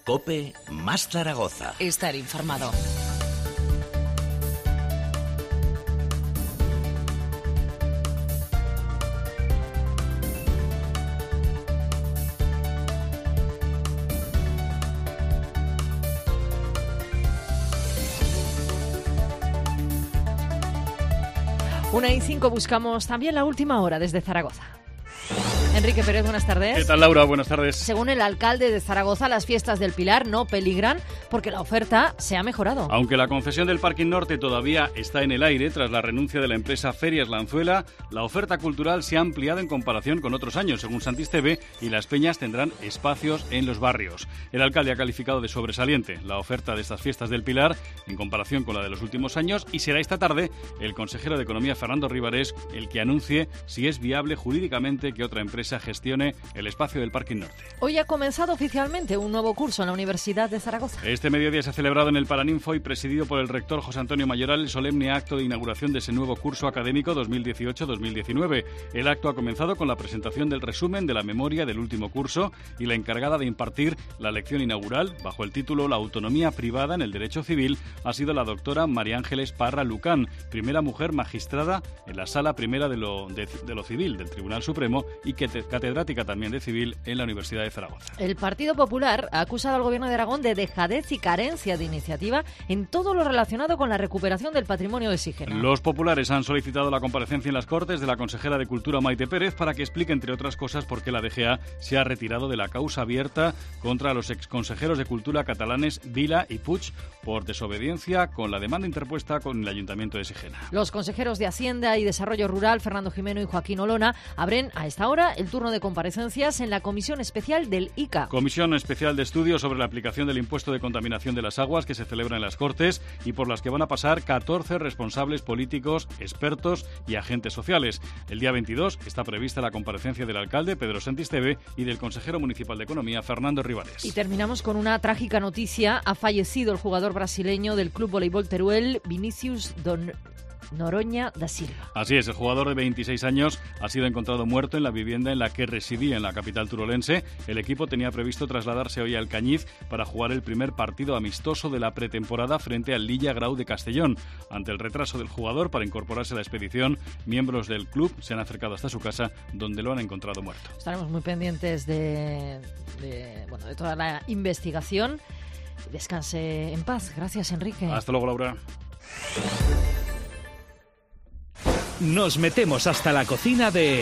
COPE más Zaragoza. Estar informado. Una y 5 buscamos también la última hora desde Zaragoza. Enrique Pérez, buenas tardes. ¿Qué tal, Laura? Buenas tardes. Según el alcalde de Zaragoza, las fiestas del Pilar no peligran porque la oferta se ha mejorado. Aunque la concesión del Parking Norte todavía está en el aire tras la renuncia de la empresa Ferias Lanzuela, la oferta cultural se ha ampliado en comparación con otros años, según Santisteve, y las peñas tendrán espacios en los barrios. El alcalde ha calificado de sobresaliente la oferta de estas fiestas del Pilar en comparación con la de los últimos años y será esta tarde el consejero de Economía, Fernando Ribarés, el que anuncie si es viable jurídicamente que otra empresa gestione el espacio del Parking Norte. Hoy ha comenzado oficialmente un nuevo curso en la Universidad de Zaragoza. Este mediodía se ha celebrado en el Paraninfo y presidido por el rector José Antonio Mayoral el solemne acto de inauguración de ese nuevo curso académico 2018-2019. El acto ha comenzado con la presentación del resumen de la memoria del último curso y la encargada de impartir la lección inaugural, bajo el título La autonomía privada en el derecho civil, ha sido la doctora María Ángeles Parra Lucán, primera mujer magistrada en la Sala Primera de lo Civil del Tribunal Supremo y catedrática también de Civil en la Universidad de Zaragoza. El Partido Popular ha acusado al Gobierno de Aragón de dejadez y carencia de iniciativa en todo lo relacionado con la recuperación del patrimonio de Sigena. Los populares han solicitado la comparecencia en las Cortes de la consejera de Cultura Maite Pérez para que explique, entre otras cosas, por qué la DGA se ha retirado de la causa abierta contra los exconsejeros de Cultura catalanes Vila y Puig por desobediencia con la demanda interpuesta con el Ayuntamiento de Sigena. Los consejeros de Hacienda y Desarrollo Rural, Fernando Jimeno y Joaquín Olona, abren a esta hora el turno de comparecencias en la Comisión Especial del ICA. Comisión Especial de Estudio sobre la aplicación del impuesto de contaminación de las aguas que se celebra en las Cortes y por las que van a pasar 14 responsables políticos, expertos y agentes sociales. El día 22 está prevista la comparecencia del alcalde Pedro Santisteve y del consejero municipal de Economía Fernando Ribarés. Y terminamos con una trágica noticia. Ha fallecido el jugador brasileño del Club Voleibol Teruel, Vinícius Noronha da Silva. Así es, el jugador de 26 años ha sido encontrado muerto en la vivienda en la que residía en la capital turolense. El equipo tenía previsto trasladarse hoy a Alcañiz para jugar el primer partido amistoso de la pretemporada frente al Lilla Grau de Castellón. Ante el retraso del jugador para incorporarse a la expedición, miembros del club se han acercado hasta su casa, donde lo han encontrado muerto. Estaremos muy pendientes de toda la investigación. Descanse en paz. Gracias, Enrique. Hasta luego, Laura. Nos metemos hasta la cocina de...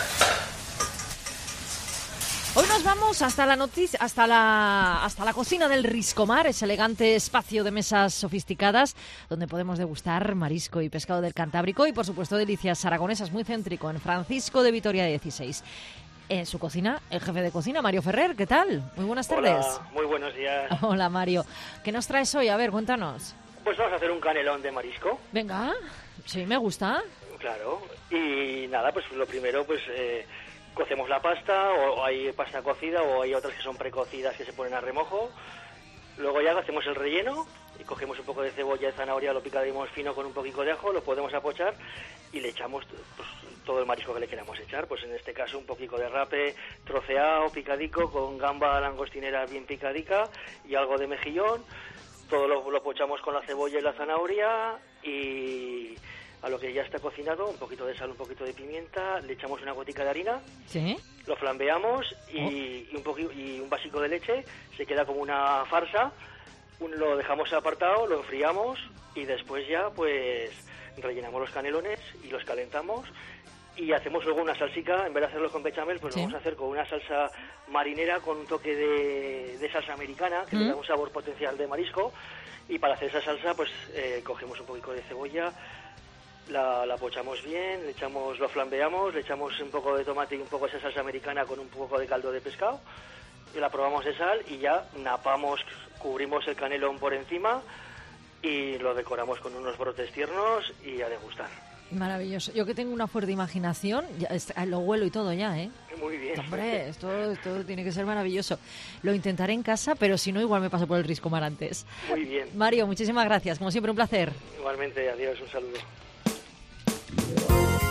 Hoy nos vamos hasta la cocina del Riscomar, ese elegante espacio de mesas sofisticadas donde podemos degustar marisco y pescado del Cantábrico y, por supuesto, delicias aragonesas, muy céntrico, en Francisco de Vitoria 16. En su cocina, el jefe de cocina, Mario Ferrer. ¿Qué tal? Muy buenas tardes. Hola, muy buenos días. Hola, Mario. ¿Qué nos traes hoy? A ver, cuéntanos. Pues vamos a hacer un canelón de marisco. Venga, sí, me gusta. Claro, y nada, pues lo primero, pues cocemos la pasta, o hay pasta cocida, o hay otras que son precocidas que se ponen a remojo. Luego ya hacemos el relleno y cogemos un poco de cebolla y zanahoria, lo picamos fino con un poquito de ajo, lo podemos apochar y le echamos pues, todo el marisco que le queramos echar. Pues en este caso un poquito de rape troceado, picadico, con gamba langostinera bien picadica y algo de mejillón. Todo lo pochamos con la cebolla y la zanahoria y... A lo que ya está cocinado, un poquito de sal, un poquito de pimienta, le echamos una gotica de harina, ¿sí? Lo flambeamos y un vasico de leche, se queda como una farsa, lo dejamos apartado, lo enfriamos y después ya pues rellenamos los canelones y los calentamos y hacemos luego una salsica, en vez de hacerlo con bechamel, pues ¿sí? Lo vamos a hacer con una salsa marinera con un toque de salsa americana, que le da un sabor potencial de marisco, y para hacer esa salsa pues cogemos un poquito de cebolla, la pochamos bien, lo flambeamos, le echamos un poco de tomate y un poco de esa salsa americana con un poco de caldo de pescado, y la probamos de sal y ya napamos, cubrimos el canelón por encima y lo decoramos con unos brotes tiernos y a degustar. Maravilloso. Yo que tengo una fuerte imaginación, ya, lo huelo y todo ya, ¿eh? Muy bien. Hombre, esto tiene que ser maravilloso. Lo intentaré en casa, pero si no, igual me paso por el Riscomar antes. Muy bien. Mario, muchísimas gracias. Como siempre, un placer. Igualmente, adiós, un saludo.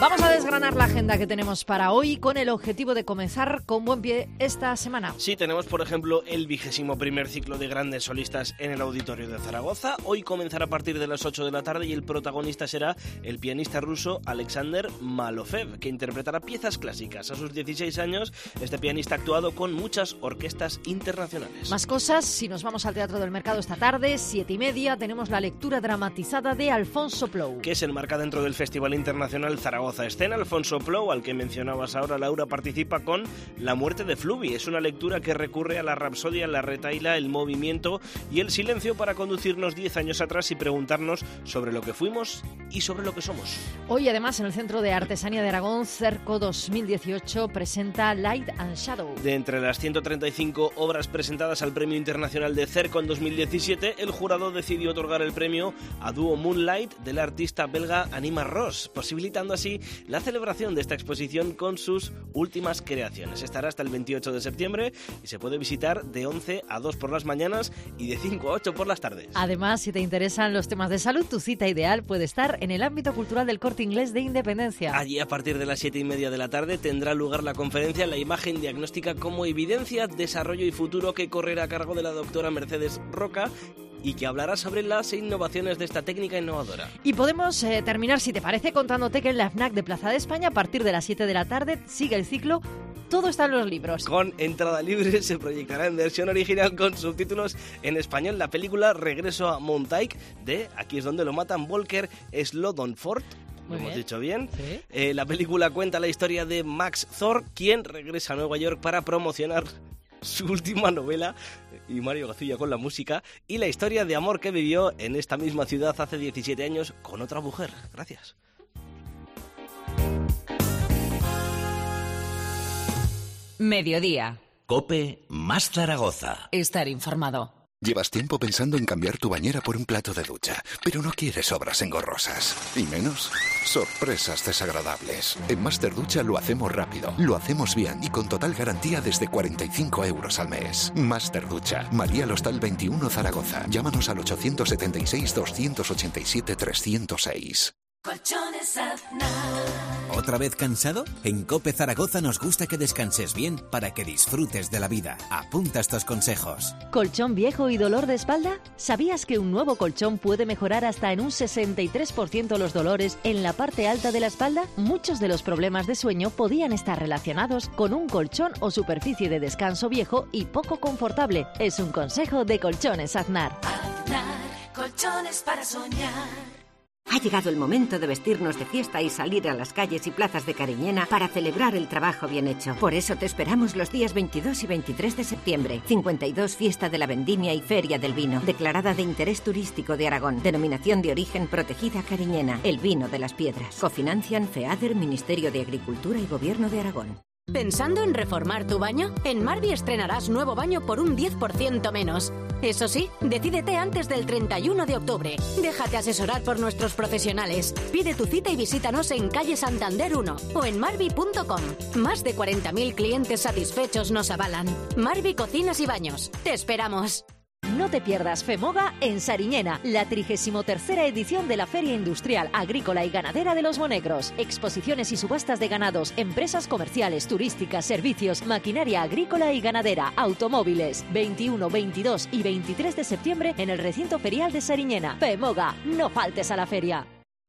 Vamos a desgranar la agenda que tenemos para hoy con el objetivo de comenzar con buen pie esta semana. Sí, tenemos por ejemplo el 21º ciclo de grandes solistas en el Auditorio de Zaragoza. Hoy comenzará a partir de las 8 de la tarde y el protagonista será el pianista ruso Alexander Malofev, que interpretará piezas clásicas. A sus 16 años, este pianista ha actuado con muchas orquestas internacionales. Más cosas, si nos vamos al Teatro del Mercado esta tarde, 7:30, tenemos la lectura dramatizada de Alfonso Plou, que se enmarca dentro del Festival Internacional Zaragoza Escena. Alfonso Plou, al que mencionabas ahora, Laura, participa con La muerte de Fluvi. Es una lectura que recurre a la rapsodia, la retahíla, el movimiento y el silencio para conducirnos 10 años atrás y preguntarnos sobre lo que fuimos y sobre lo que somos. Hoy, además, en el Centro de Artesanía de Aragón, Cerco 2018 presenta Light and Shadow. De entre las 135 obras presentadas al Premio Internacional de Cerco en 2017, el jurado decidió otorgar el premio a dúo Moonlight del artista belga Anima Ross, posibilitando así la celebración de esta exposición con sus últimas creaciones. Estará hasta el 28 de septiembre y se puede visitar de 11 a 2 por las mañanas y de 5 a 8 por las tardes. Además, si te interesan los temas de salud, tu cita ideal puede estar en el ámbito cultural del Corte Inglés de Independencia. Allí, a partir de las 7:30 de la tarde, tendrá lugar la conferencia La imagen diagnóstica como evidencia, desarrollo y futuro, que correrá a cargo de la doctora Mercedes Roca y que hablará sobre las innovaciones de esta técnica innovadora. Y podemos terminar, si te parece, contándote que en la FNAC de Plaza de España, a partir de las 7 de la tarde, sigue el ciclo Todo está en los libros. Con entrada libre se proyectará en versión original con subtítulos en español la película Regreso a Montaik de, aquí es donde lo matan, Volker Slodonfort. ¿Lo hemos dicho bien? ¿Sí? La película cuenta la historia de Max Thor, quien regresa a Nueva York para promocionar su última novela, y Mario Gacilla con la música, y la historia de amor que vivió en esta misma ciudad hace 17 años con otra mujer. Gracias. Mediodía. COPE más Zaragoza. Estar informado. Llevas tiempo pensando en cambiar tu bañera por un plato de ducha, pero no quieres obras engorrosas. Y menos sorpresas desagradables. En Master Ducha lo hacemos rápido, lo hacemos bien y con total garantía desde 45 € al mes. Master Ducha, María Lostal 21 Zaragoza. Llámanos al 876-287-306. Colchones Aznar. ¿Otra vez cansado? En COPE Zaragoza nos gusta que descanses bien para que disfrutes de la vida. Apunta estos consejos. ¿Colchón viejo y dolor de espalda? ¿Sabías que un nuevo colchón puede mejorar hasta en un 63% los dolores en la parte alta de la espalda? Muchos de los problemas de sueño podían estar relacionados con un colchón o superficie de descanso viejo y poco confortable. Es un consejo de Colchones Aznar. Aznar, colchones para soñar. Ha llegado el momento de vestirnos de fiesta y salir a las calles y plazas de Cariñena para celebrar el trabajo bien hecho. Por eso te esperamos los días 22 y 23 de septiembre. 52 Fiesta de la Vendimia y Feria del Vino. Declarada de interés turístico de Aragón. Denominación de origen protegida Cariñena. El vino de las piedras. Cofinancian FEADER, Ministerio de Agricultura y Gobierno de Aragón. ¿Pensando en reformar tu baño? En Marvi estrenarás nuevo baño por un 10% menos. Eso sí, decídete antes del 31 de octubre. Déjate asesorar por nuestros profesionales. Pide tu cita y visítanos en calle Santander 1 o en marvi.com. Más de 40.000 clientes satisfechos nos avalan. Marvi Cocinas y Baños. Te esperamos. No te pierdas FEMOGA en Sariñena, la 33ª edición de la Feria Industrial, Agrícola y Ganadera de los Monegros. Exposiciones y subastas de ganados, empresas comerciales, turísticas, servicios, maquinaria agrícola y ganadera, automóviles. 21, 22 y 23 de septiembre en el recinto ferial de Sariñena. FEMOGA, no faltes a la feria.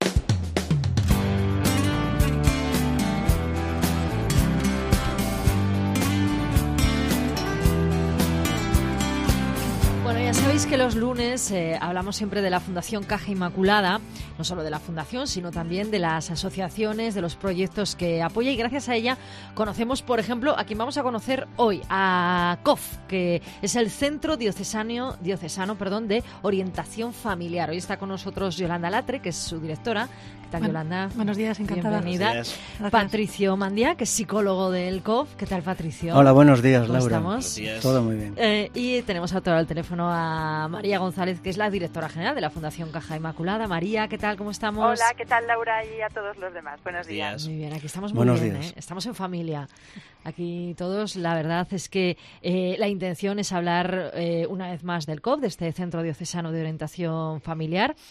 Bueno, ya sabéis que los lunes hablamos siempre de la Fundación Caja Inmaculada, no solo de la Fundación, sino también de las asociaciones, de los proyectos que apoya, y gracias a ella conocemos, por ejemplo, a quien vamos a conocer hoy, a COF, que es el Centro Diocesano de Orientación Familiar. Hoy está con nosotros Yolanda Latre, que es su directora. ¿Qué tal, Yolanda? Buenos días, encantada. Bienvenida. Buenos días. Patricio Mandía, que es psicólogo del COF. ¿Qué tal, Patricio? Hola, buenos días, ¿Cómo Laura. estamos? Todo muy bien. Y tenemos ahora al teléfono a María González, que es la directora general de la Fundación Caja Inmaculada. María, ¿qué tal? ¿Cómo estamos? Hola, ¿qué tal, Laura? Y a todos los demás. Buenos días. Muy bien, aquí estamos muy Buenos bien, días. Estamos en familia. Aquí todos, la verdad es que la intención es hablar una vez más del COF, de este Centro Diocesano de Orientación Familiar,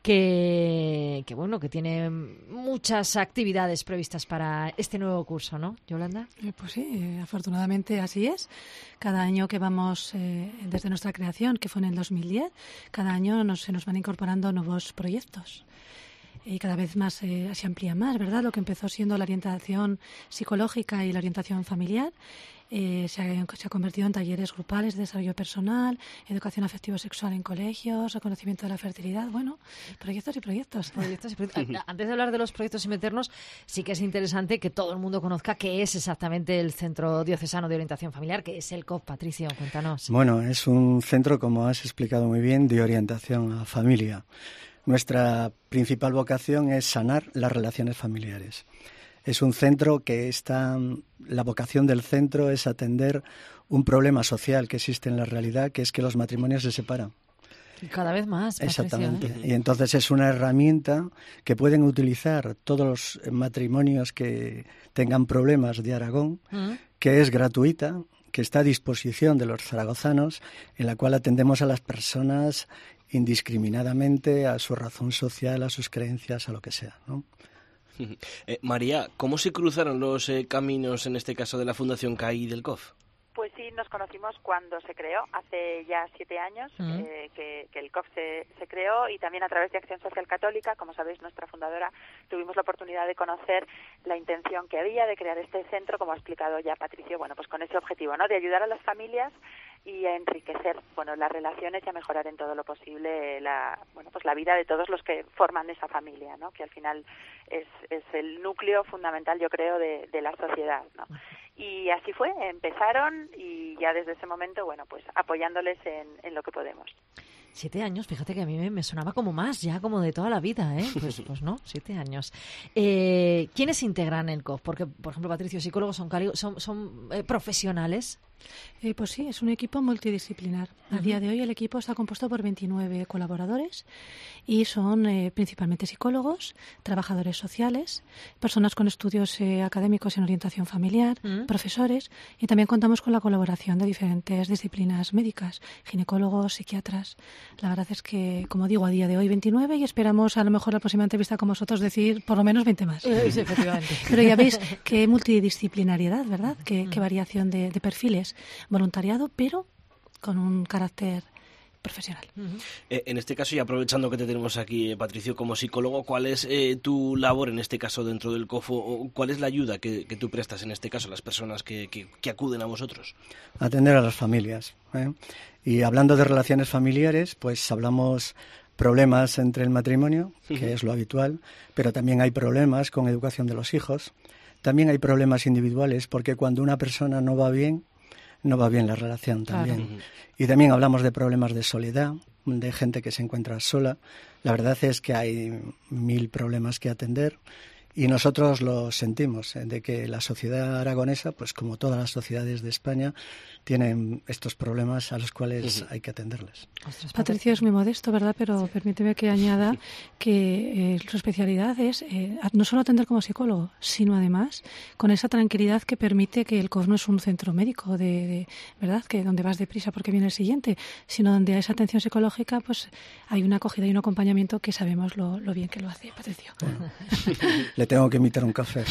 que tiene muchas actividades previstas para este nuevo curso, ¿no, Yolanda? Pues sí, afortunadamente así es. Cada año que vamos, desde nuestra creación, que fue en el 2010, cada año se nos van incorporando nuevos proyectos. Y cada vez más se amplía más, ¿verdad? Lo que empezó siendo la orientación psicológica y la orientación familiar se ha convertido en talleres grupales de desarrollo personal, educación afectivo-sexual en colegios, reconocimiento de la fertilidad. Bueno, proyectos y proyectos. Antes de hablar de los proyectos y meternos, sí que es interesante que todo el mundo conozca qué es exactamente el Centro Diocesano de Orientación Familiar, que es el COF. Patricio, cuéntanos. Bueno, es un centro, como has explicado muy bien, de orientación a familia. Nuestra principal vocación es sanar las relaciones familiares. Es un centro que la vocación del centro es atender un problema social que existe en la realidad, que es que los matrimonios se separan. Y cada vez más, Patricio. Exactamente. Y entonces es una herramienta que pueden utilizar todos los matrimonios que tengan problemas de Aragón, que es gratuita, que está a disposición de los zaragozanos, en la cual atendemos a las personas indiscriminadamente, a su razón social, a sus creencias, a lo que sea, ¿no? María, ¿cómo se cruzaron los caminos, en este caso, de la Fundación CAI y del COF? Pues sí, nos conocimos cuando se creó, hace ya 7 años que el COF se creó, y también a través de Acción Social Católica, como sabéis, nuestra fundadora, tuvimos la oportunidad de conocer la intención que había de crear este centro, como ha explicado ya Patricio, bueno, pues con ese objetivo, ¿no?, de ayudar a las familias y a enriquecer, bueno, las relaciones y a mejorar en todo lo posible la vida de todos los que forman esa familia, ¿no?, que al final es el núcleo fundamental, yo creo, de la sociedad, ¿no? Y así fue, empezaron, y ya desde ese momento, bueno, pues apoyándoles en lo que podemos. 7 años, fíjate que a mí me sonaba como más, ya como de toda la vida, ¿eh? Pues no, 7 años. ¿Quiénes integran el COF? Porque, por ejemplo, Patricio, psicólogos son profesionales. Pues sí, es un equipo multidisciplinar. A día de hoy el equipo está compuesto por 29 colaboradores y son principalmente psicólogos, trabajadores sociales, personas con estudios académicos en orientación familiar, profesores, y también contamos con la colaboración de diferentes disciplinas médicas, ginecólogos, psiquiatras. La verdad es que, como digo, a día de hoy 29, y esperamos a lo mejor la próxima entrevista con vosotros decir por lo menos 20 más. Sí, efectivamente. Pero ya veis qué multidisciplinariedad, ¿verdad? Qué variación de perfiles. Voluntariado, pero con un carácter profesional. En este caso, y aprovechando que te tenemos aquí, Patricio, como psicólogo, ¿cuál es tu labor en este caso dentro del COF? ¿O cuál es la ayuda que tú prestas en este caso a las personas que acuden a vosotros? Atender a las familias, ¿eh? Y hablando de relaciones familiares, pues hablamos problemas entre el matrimonio, que es lo habitual, pero también hay problemas con educación de los hijos, también hay problemas individuales, porque cuando una persona no va bien la relación también. Claro. Y también hablamos de problemas de soledad, de gente que se encuentra sola. La verdad es que hay 1000 problemas que atender, y nosotros lo sentimos, de que la sociedad aragonesa, pues como todas las sociedades de España, tienen estos problemas a los cuales hay que atenderles. Patricio es muy modesto, ¿verdad? Pero permíteme que añada que su especialidad es no solo atender como psicólogo, sino además con esa tranquilidad que permite que el COF no es un centro médico, ¿verdad? Que donde vas deprisa porque viene el siguiente, sino donde a esa atención psicológica pues hay una acogida y un acompañamiento que sabemos lo bien que lo hace Patricio. Bueno. Le tengo que invitar un café.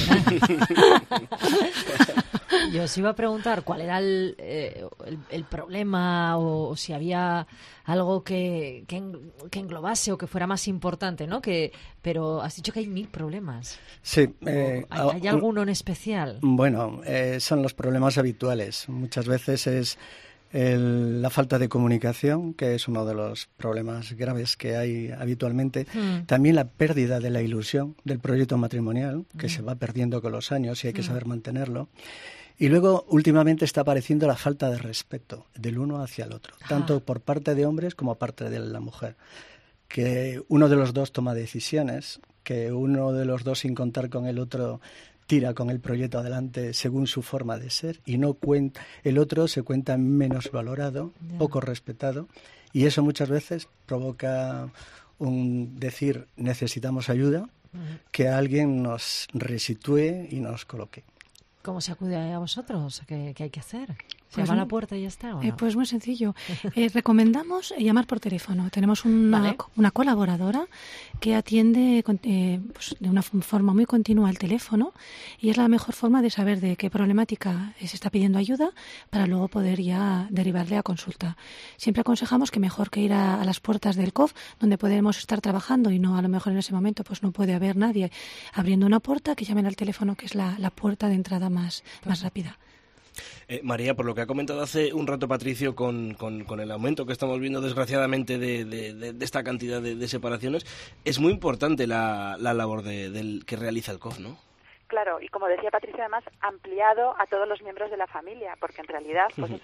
Yo os iba a preguntar cuál era el problema, o si había algo que englobase o que fuera más importante, ¿no? Pero has dicho que hay 1000 problemas. Sí. ¿Hay alguno en especial? Bueno, son los problemas habituales. Muchas veces es la falta de comunicación, que es uno de los problemas graves que hay habitualmente. También la pérdida de la ilusión del proyecto matrimonial, que se va perdiendo con los años y hay que saber mantenerlo. Y luego, últimamente, está apareciendo la falta de respeto del uno hacia el otro, tanto por parte de hombres como parte de la mujer. Que uno de los dos toma decisiones, que uno de los dos, sin contar con el otro, tira con el proyecto adelante según su forma de ser, y no cuenta, el otro se cuenta menos valorado, poco respetado, y eso muchas veces provoca un decir necesitamos ayuda, que alguien nos resitúe y nos coloque. ¿Cómo se acude a vosotros? ¿Qué hay que hacer? ¿Se llama a la puerta y ya está? ¿O no? Pues muy sencillo. Recomendamos llamar por teléfono. Tenemos una colaboradora que atiende pues, de una forma muy continua el teléfono y es la mejor forma de saber de qué problemática se está pidiendo ayuda para luego poder ya derivarle a consulta. Siempre aconsejamos que mejor que ir a las puertas del COF, donde podemos estar trabajando y no a lo mejor en ese momento pues no puede haber nadie abriendo una puerta, que llamen al teléfono, que es la puerta de entrada más rápida. María, por lo que ha comentado hace un rato Patricio con el aumento que estamos viendo desgraciadamente de esta cantidad de separaciones, es muy importante la labor que realiza el COF, ¿no? Claro, y como decía Patricia, además ampliado a todos los miembros de la familia, porque en realidad, pues eso,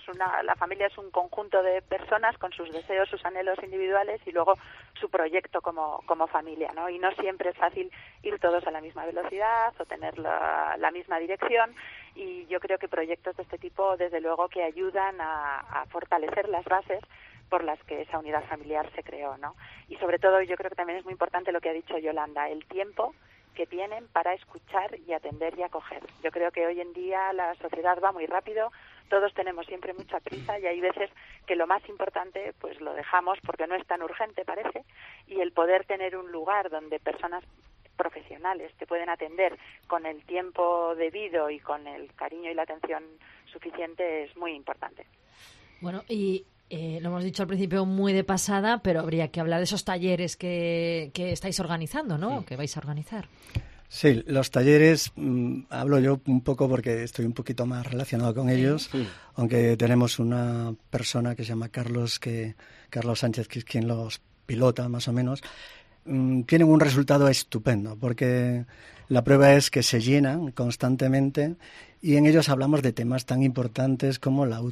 la familia es un conjunto de personas con sus deseos, sus anhelos individuales y luego su proyecto como familia, ¿no? Y no siempre es fácil ir todos a la misma velocidad o tener la misma dirección, y yo creo que proyectos de este tipo, desde luego, que ayudan a fortalecer las bases por las que esa unidad familiar se creó, ¿no? Y sobre todo, yo creo que también es muy importante lo que ha dicho Yolanda, el tiempo que tienen para escuchar y atender y acoger. Yo creo que hoy en día la sociedad va muy rápido, todos tenemos siempre mucha prisa y hay veces que lo más importante pues lo dejamos porque no es tan urgente, parece, y el poder tener un lugar donde personas profesionales te pueden atender con el tiempo debido y con el cariño y la atención suficiente es muy importante. Bueno, y lo hemos dicho al principio muy de pasada, pero habría que hablar de esos talleres que estáis organizando, ¿no? Sí. Que vais a organizar. Sí, los talleres, hablo yo un poco porque estoy un poquito más relacionado con ellos, aunque tenemos una persona que se llama Carlos Sánchez, que es quien los pilota más o menos. Tienen un resultado estupendo, porque la prueba es que se llenan constantemente y en ellos hablamos de temas tan importantes como la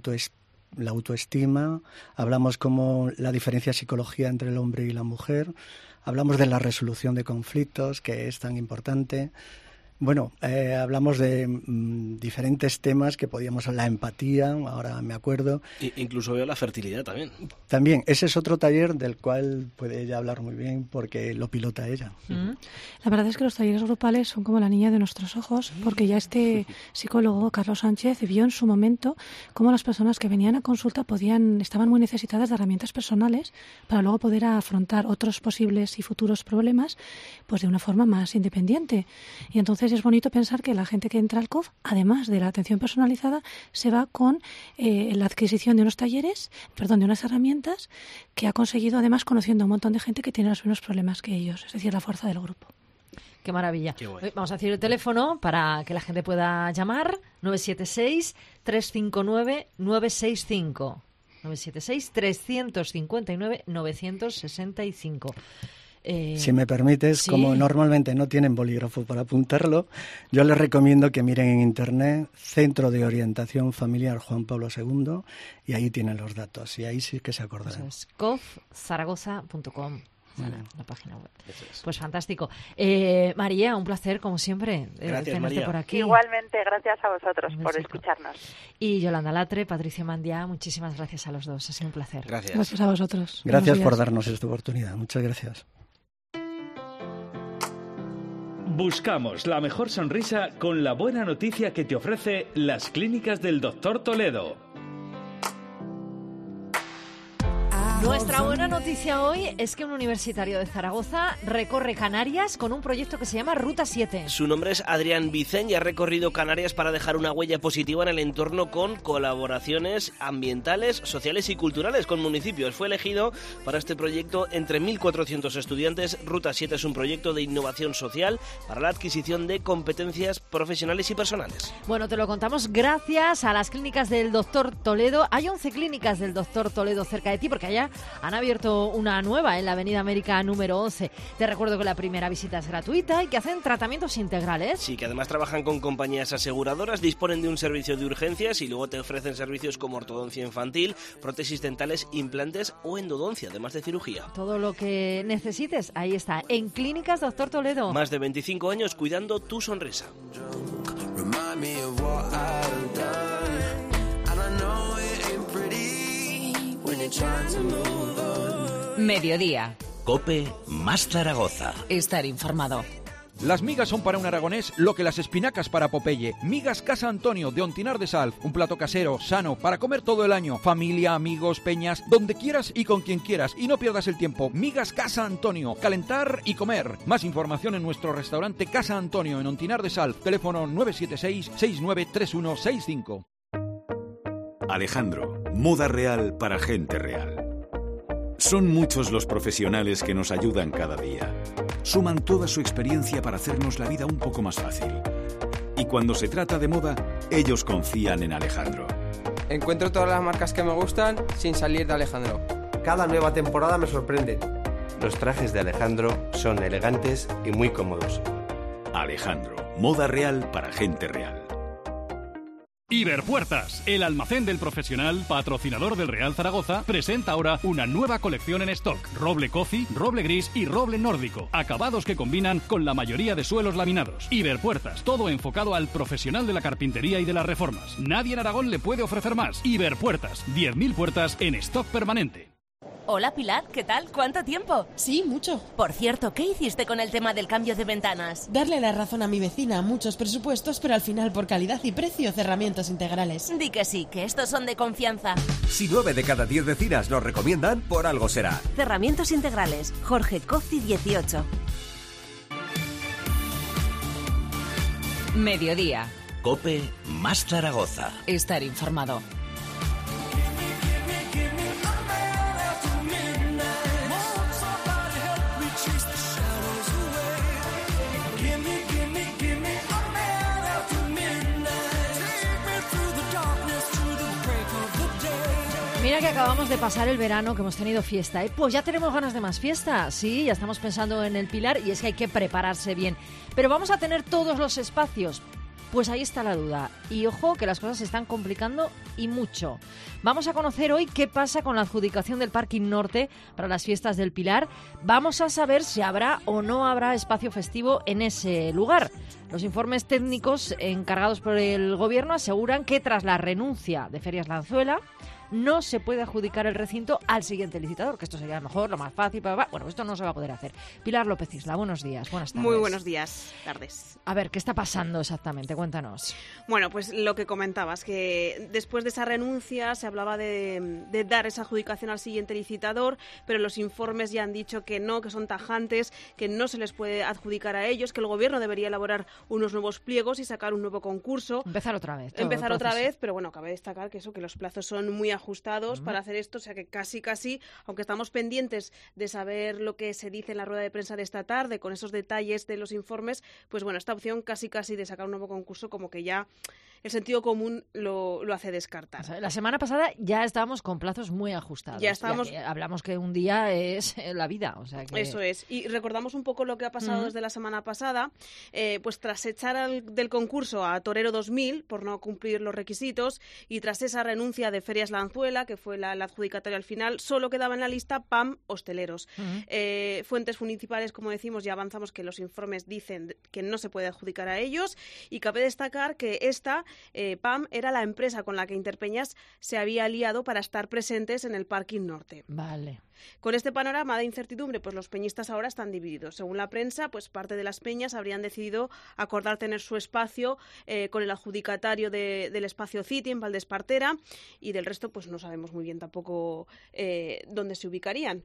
autoestima, hablamos como la diferencia de psicología entre el hombre y la mujer, hablamos de la resolución de conflictos, que es tan importante. Bueno, hablamos de diferentes temas que podíamos, la empatía, ahora me acuerdo. Incluso veo la fertilidad también. También, ese es otro taller del cual puede ella hablar muy bien porque lo pilota ella. La verdad es que los talleres grupales son como la niña de nuestros ojos, porque ya este psicólogo, Carlos Sánchez, vio en su momento cómo las personas que venían a consulta estaban muy necesitadas de herramientas personales para luego poder afrontar otros posibles y futuros problemas pues de una forma más independiente. Y entonces es bonito pensar que la gente que entra al COF, además de la atención personalizada, se va con la adquisición de de unas herramientas que ha conseguido, además, conociendo a un montón de gente que tiene los mismos problemas que ellos, es decir, la fuerza del grupo. Qué maravilla. Vamos a decir el teléfono para que la gente pueda llamar: 976-359-965. 976-359-965. Si me permites, como normalmente no tienen bolígrafo para apuntarlo, yo les recomiendo que miren en internet Centro de Orientación Familiar Juan Pablo II y ahí tienen los datos y ahí sí que se acordarán. Eso es cofzaragoza.com. La página web. Pues fantástico. María, un placer como siempre tenerte María. Por aquí. Igualmente, gracias a vosotros por escucharnos. Y Yolanda Latre, Patricio Mandiá, muchísimas gracias a los dos, ha sido un placer. Gracias a vosotros. Gracias por darnos esta oportunidad, muchas gracias. Buscamos la mejor sonrisa con la buena noticia que te ofrece las clínicas del Dr. Toledo. Nuestra buena noticia hoy es que un universitario de Zaragoza recorre Canarias con un proyecto que se llama Ruta 7. Su nombre es Adrián Vicén y ha recorrido Canarias para dejar una huella positiva en el entorno con colaboraciones ambientales, sociales y culturales con municipios. Fue elegido para este proyecto entre 1.400 estudiantes. Ruta 7 es un proyecto de innovación social para la adquisición de competencias profesionales y personales. Bueno, te lo contamos gracias a las clínicas del Dr. Toledo. Hay 11 clínicas del Dr. Toledo cerca de ti porque allá han abierto una nueva en la Avenida América número 11. Te recuerdo que la primera visita es gratuita y que hacen tratamientos integrales. Sí, que además trabajan con compañías aseguradoras, disponen de un servicio de urgencias y luego te ofrecen servicios como ortodoncia infantil, prótesis dentales, implantes o endodoncia, además de cirugía. Todo lo que necesites, ahí está, en Clínicas Dr. Toledo. Más de 25 años cuidando tu sonrisa. Mediodía. COPE más Zaragoza. Estar informado. Las migas son para un aragonés lo que las espinacas para Popeye. Migas Casa Antonio de Ontinar de Salv, un plato casero, sano, para comer todo el año. Familia, amigos, peñas, donde quieras y con quien quieras. Y no pierdas el tiempo. Migas Casa Antonio, calentar y comer. Más información en nuestro restaurante Casa Antonio en Ontinar de Salv. Teléfono 976-693165. Alejandro, moda real para gente real. Son muchos los profesionales que nos ayudan cada día. Suman toda su experiencia para hacernos la vida un poco más fácil. Y cuando se trata de moda, ellos confían en Alejandro. Encuentro todas las marcas que me gustan sin salir de Alejandro. Cada nueva temporada me sorprende. Los trajes de Alejandro son elegantes y muy cómodos. Alejandro, moda real para gente real. Iberpuertas, el almacén del profesional, patrocinador del Real Zaragoza, presenta ahora una nueva colección en stock. Roble coffee, roble gris y roble nórdico. Acabados que combinan con la mayoría de suelos laminados. Iberpuertas, todo enfocado al profesional de la carpintería y de las reformas. Nadie en Aragón le puede ofrecer más. Iberpuertas, 10.000 puertas en stock permanente. Hola Pilar, ¿qué tal? ¿Cuánto tiempo? Sí, mucho. Por cierto, ¿qué hiciste con el tema del cambio de ventanas? Darle la razón a mi vecina, muchos presupuestos, pero al final por calidad y precio, cerramientos integrales. Di que sí, que estos son de confianza. Si 9 de cada 10 vecinas nos recomiendan, por algo será. Cerramientos integrales, Jorge Cozzi 18. Mediodía. COPE más Zaragoza. Estar informado. Mira que acabamos de pasar el verano, que hemos tenido fiesta, ¿eh? Pues ya tenemos ganas de más fiesta. Sí, ya estamos pensando en el Pilar y es que hay que prepararse bien. Pero ¿vamos a tener todos los espacios? Pues ahí está la duda. Y ojo que las cosas se están complicando y mucho. Vamos a conocer hoy qué pasa con la adjudicación del Parking Norte para las fiestas del Pilar. Vamos a saber si habrá o no habrá espacio festivo en ese lugar. Los informes técnicos encargados por el Gobierno aseguran que tras la renuncia de Ferias Lanzuela no se puede adjudicar el recinto al siguiente licitador, que esto sería lo mejor, lo más fácil, bueno, esto no se va a poder hacer. Pilar López Isla, buenos días, buenas tardes. Muy buenos días, tardes. A ver, ¿qué está pasando exactamente? Cuéntanos. Bueno, pues lo que comentabas, que después de esa renuncia se hablaba de dar esa adjudicación al siguiente licitador, pero los informes ya han dicho que no, que son tajantes, que no se les puede adjudicar a ellos, que el Gobierno debería elaborar unos nuevos pliegos y sacar un nuevo concurso. Empezar otra vez. Pero bueno, cabe destacar que los plazos son muy ajustados para hacer esto, o sea que casi, aunque estamos pendientes de saber lo que se dice en la rueda de prensa de esta tarde con esos detalles de los informes, pues bueno, esta opción casi de sacar un nuevo concurso como que ya el sentido común lo hace descartar. O sea, la semana pasada ya estábamos con plazos muy ajustados. Ya hablamos que un día es la vida. O sea que... Eso es. Y recordamos un poco lo que ha pasado desde la semana pasada. Pues tras echar del concurso a Torero 2000 por no cumplir los requisitos y tras esa renuncia de Ferias Lanzuela, que fue la adjudicataria al final, solo quedaba en la lista PAM Hosteleros. Fuentes municipales, como decimos, ya avanzamos que los informes dicen que no se puede adjudicar a ellos y cabe destacar que esta PAM era la empresa con la que Interpeñas se había aliado para estar presentes en el Parking Norte. Vale. Con este panorama de incertidumbre, pues los peñistas ahora están divididos. Según la prensa, pues parte de las peñas habrían decidido acordar tener su espacio con el adjudicatario del espacio City en Valdespartera y del resto pues no sabemos muy bien tampoco dónde se ubicarían.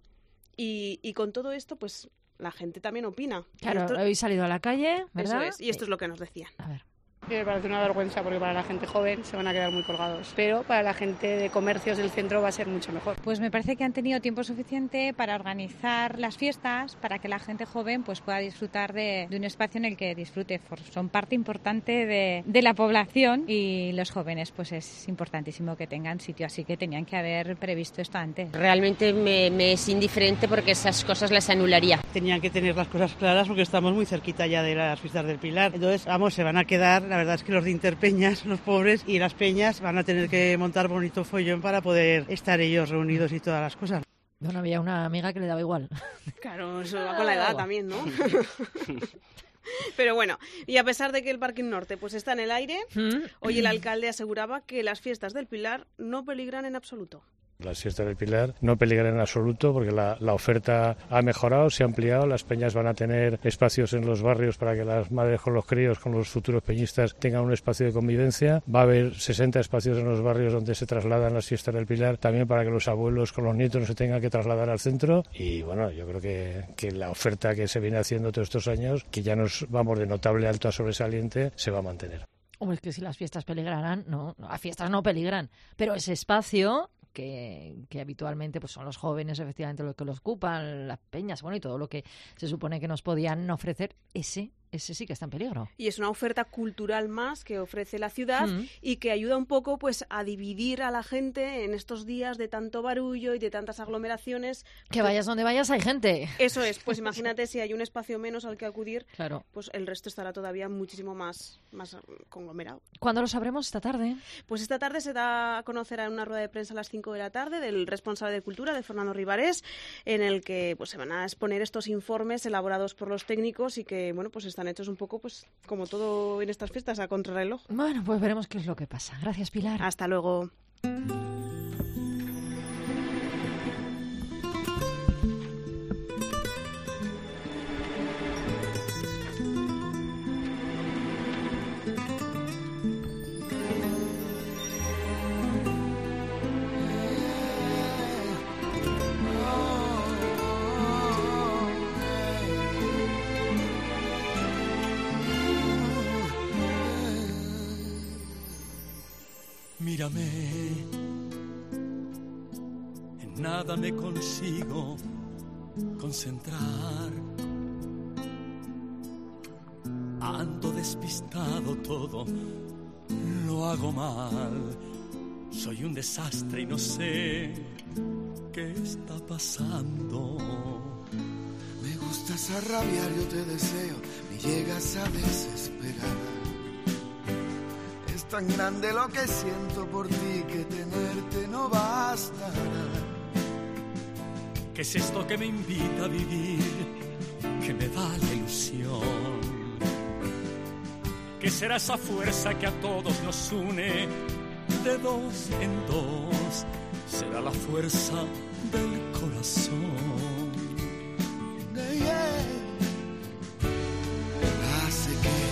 Y con todo esto, pues la gente también opina. Claro, habéis salido a la calle, ¿verdad? Eso es, y esto es lo que nos decían. A ver. Me parece una vergüenza porque para la gente joven se van a quedar muy colgados, pero para la gente de comercios del centro va a ser mucho mejor. Pues me parece que han tenido tiempo suficiente para organizar las fiestas, para que la gente joven pues pueda disfrutar de un espacio en el que disfrute. Son parte importante de la población y los jóvenes pues es importantísimo que tengan sitio, así que tenían que haber previsto esto antes. Realmente me es indiferente porque esas cosas las anularía. Tenían que tener las cosas claras porque estamos muy cerquita ya de las fiestas del Pilar, entonces se van a quedar. La verdad es que los de Interpeñas, los pobres, y las peñas van a tener que montar bonito follón para poder estar ellos reunidos y todas las cosas. Bueno, había una amiga que le daba igual. Claro, eso va con la edad también, ¿no? Pero bueno, y a pesar de que el Parking Norte pues está en el aire, hoy el alcalde aseguraba que las fiestas del Pilar no peligran en absoluto. Las fiestas del Pilar no peligran en absoluto porque la oferta ha mejorado, se ha ampliado, las peñas van a tener espacios en los barrios para que las madres con los críos, con los futuros peñistas tengan un espacio de convivencia. Va a haber 60 espacios en los barrios donde se trasladan las fiestas del Pilar, también para que los abuelos con los nietos no se tengan que trasladar al centro. Y bueno, yo creo que la oferta que se viene haciendo todos estos años, que ya nos vamos de notable alto a sobresaliente, se va a mantener. Hombre, es que si las fiestas peligraran, no, las fiestas no peligran, pero ese espacio que habitualmente pues son los jóvenes efectivamente los que lo ocupan, las peñas, bueno, y todo lo que se supone que nos podían ofrecer, ese sí que está en peligro. Y es una oferta cultural más que ofrece la ciudad y que ayuda un poco pues a dividir a la gente en estos días de tanto barullo y de tantas aglomeraciones. Que vayas donde vayas hay gente. Eso es, pues imagínate si hay un espacio menos al que acudir, claro, pues el resto estará todavía muchísimo más conglomerado. ¿Cuándo lo sabremos? ¿Esta tarde? Pues esta tarde se da a conocer en una rueda de prensa a las 5 de la tarde del responsable de Cultura, de Fernando Ribarés, en el que pues se van a exponer estos informes elaborados por los técnicos y que, bueno, pues están hechos un poco, pues como todo en estas fiestas, a contrarreloj. Bueno, pues veremos qué es lo que pasa. Gracias, Pilar. Hasta luego. Mírame, en nada me consigo concentrar. Ando despistado, todo lo hago mal. Soy un desastre y no sé qué está pasando. Me gustas a rabiar, yo te deseo, me llegas a desesperar. Es tan grande lo que siento por ti que tenerte no bastará. ¿Qué es esto que me invita a vivir, que me da la ilusión? ¿Qué será esa fuerza que a todos nos une de dos en dos? Será la fuerza del corazón. Hace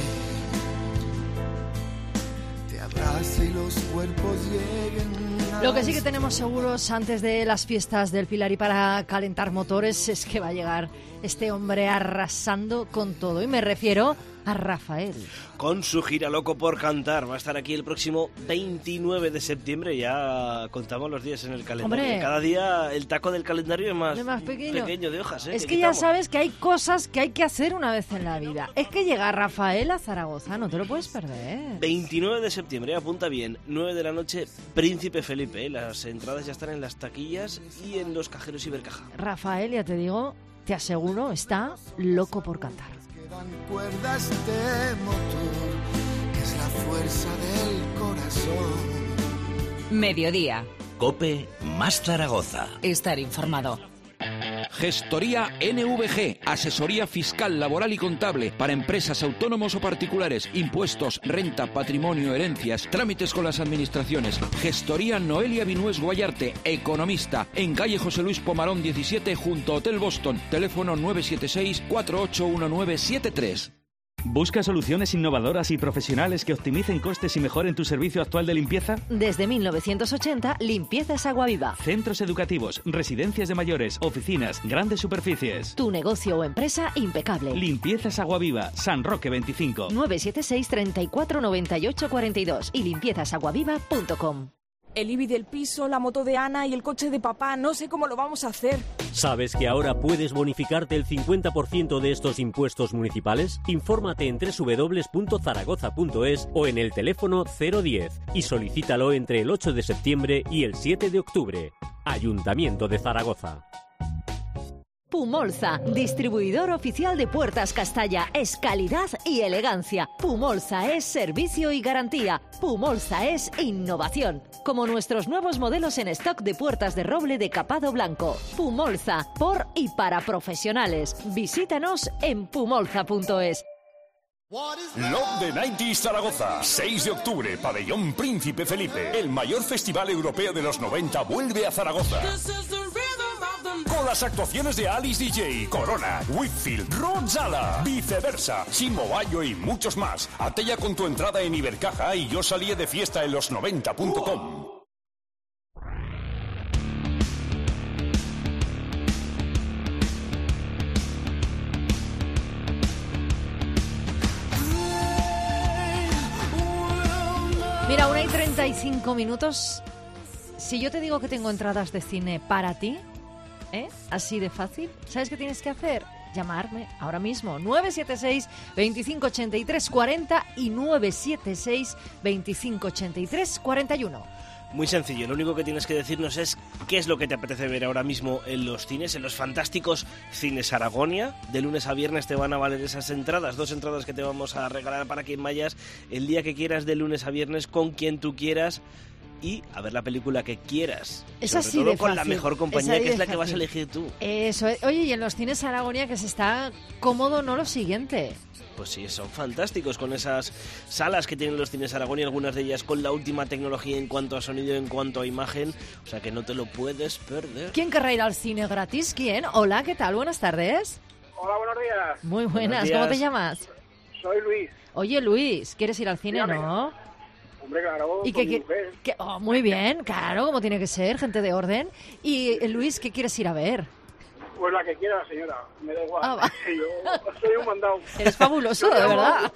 que te abrace y los cuerpos lleguen. Lo que sí que tenemos seguros antes de las fiestas del Pilar y para calentar motores es que va a llegar este hombre arrasando con todo. Y me refiero a Rafael. Con su gira Loco por Cantar. Va a estar aquí el próximo 29 de septiembre. Ya contamos los días en el calendario. Hombre, cada día el taco del calendario es más pequeño de hojas. Es que ya sabes que hay cosas que hay que hacer una vez en la vida. Es que llega Rafael a Zaragoza, no te lo puedes perder. 29 de septiembre, apunta bien. 9 de la noche, Príncipe Felipe. Las entradas ya están en las taquillas y en los cajeros Ibercaja. Rafael, ya te digo, te aseguro, está loco por cantar. Dan cuerdas de motor, que es la fuerza del corazón. Mediodía. COPE más Zaragoza. Estar informado. Gestoría NVG, asesoría fiscal, laboral y contable para empresas, autónomos o particulares, impuestos, renta, patrimonio, herencias, trámites con las administraciones. Gestoría Noelia Vinués Guayarte, economista, en calle José Luis Pomarón 17 junto a Hotel Boston, teléfono 976-481973. ¿Busca soluciones innovadoras y profesionales que optimicen costes y mejoren tu servicio actual de limpieza? Desde 1980, Limpiezas Agua Viva. Centros educativos, residencias de mayores, oficinas, grandes superficies. Tu negocio o empresa impecable. Limpiezas Agua Viva, San Roque 25. 976 34 98 42 y limpiezasaguaviva.com. El IBI del piso, la moto de Ana y el coche de papá, no sé cómo lo vamos a hacer. ¿Sabes que ahora puedes bonificarte el 50% de estos impuestos municipales? Infórmate en www.zaragoza.es o en el teléfono 010 y solicítalo entre el 8 de septiembre y el 7 de octubre. Ayuntamiento de Zaragoza. Pumolza, distribuidor oficial de Puertas Castalla, es calidad y elegancia. Pumolza es servicio y garantía. Pumolza es innovación, como nuestros nuevos modelos en stock de puertas de roble de capado blanco. Pumolza, por y para profesionales. Visítanos en pumolza.es. Love the 90s Zaragoza, 6 de octubre, Pabellón Príncipe Felipe. El mayor festival europeo de los 90 vuelve a Zaragoza. Con las actuaciones de Alice DJ, Corona, Whitfield, Ronzala, Viceversa, Chimo Bayo y muchos más. Hazte ya con tu entrada en Ibercaja y Yo salí de fiesta en los90.com. Mira, 1:35. Si yo te digo que tengo entradas de cine para ti, así de fácil, ¿sabes qué tienes que hacer? Llamarme ahora mismo, 976 25 83 40 y 976 25 83 41. Muy sencillo, lo único que tienes que decirnos es qué es lo que te apetece ver ahora mismo en los cines, en los fantásticos Cines Aragonia. De lunes a viernes te van a valer esas entradas, 2 entradas que te vamos a regalar para que vayas el día que quieras, de lunes a viernes, con quien tú quieras y a ver la película que quieras. Es así sobre todo de con fácil. La mejor compañía, que es la que vas a elegir tú. Eso es. Oye, y en los Cines Aragonia que se está cómodo, ¿no? Lo siguiente. Pues sí, son fantásticos con esas salas que tienen los Cines Aragonia, algunas de ellas con la última tecnología en cuanto a sonido, en cuanto a imagen, o sea que no te lo puedes perder. ¿Quién querrá ir al cine gratis? ¿Quién? Hola, ¿qué tal? Buenas tardes. Hola, buenos días. Muy buenas, Buenos días. ¿cómo te llamas? Soy Luis. Oye, Luis, ¿quieres ir al cine, Dígame. no? Hombre, claro, ¿Y con mi mujer. muy bien, claro, como tiene que ser, gente de orden. Y Luis, ¿qué quieres ir a ver? Pues la que quiera la señora, me da igual. Ah, va. Yo soy un mandado. Eres fabuloso, de verdad.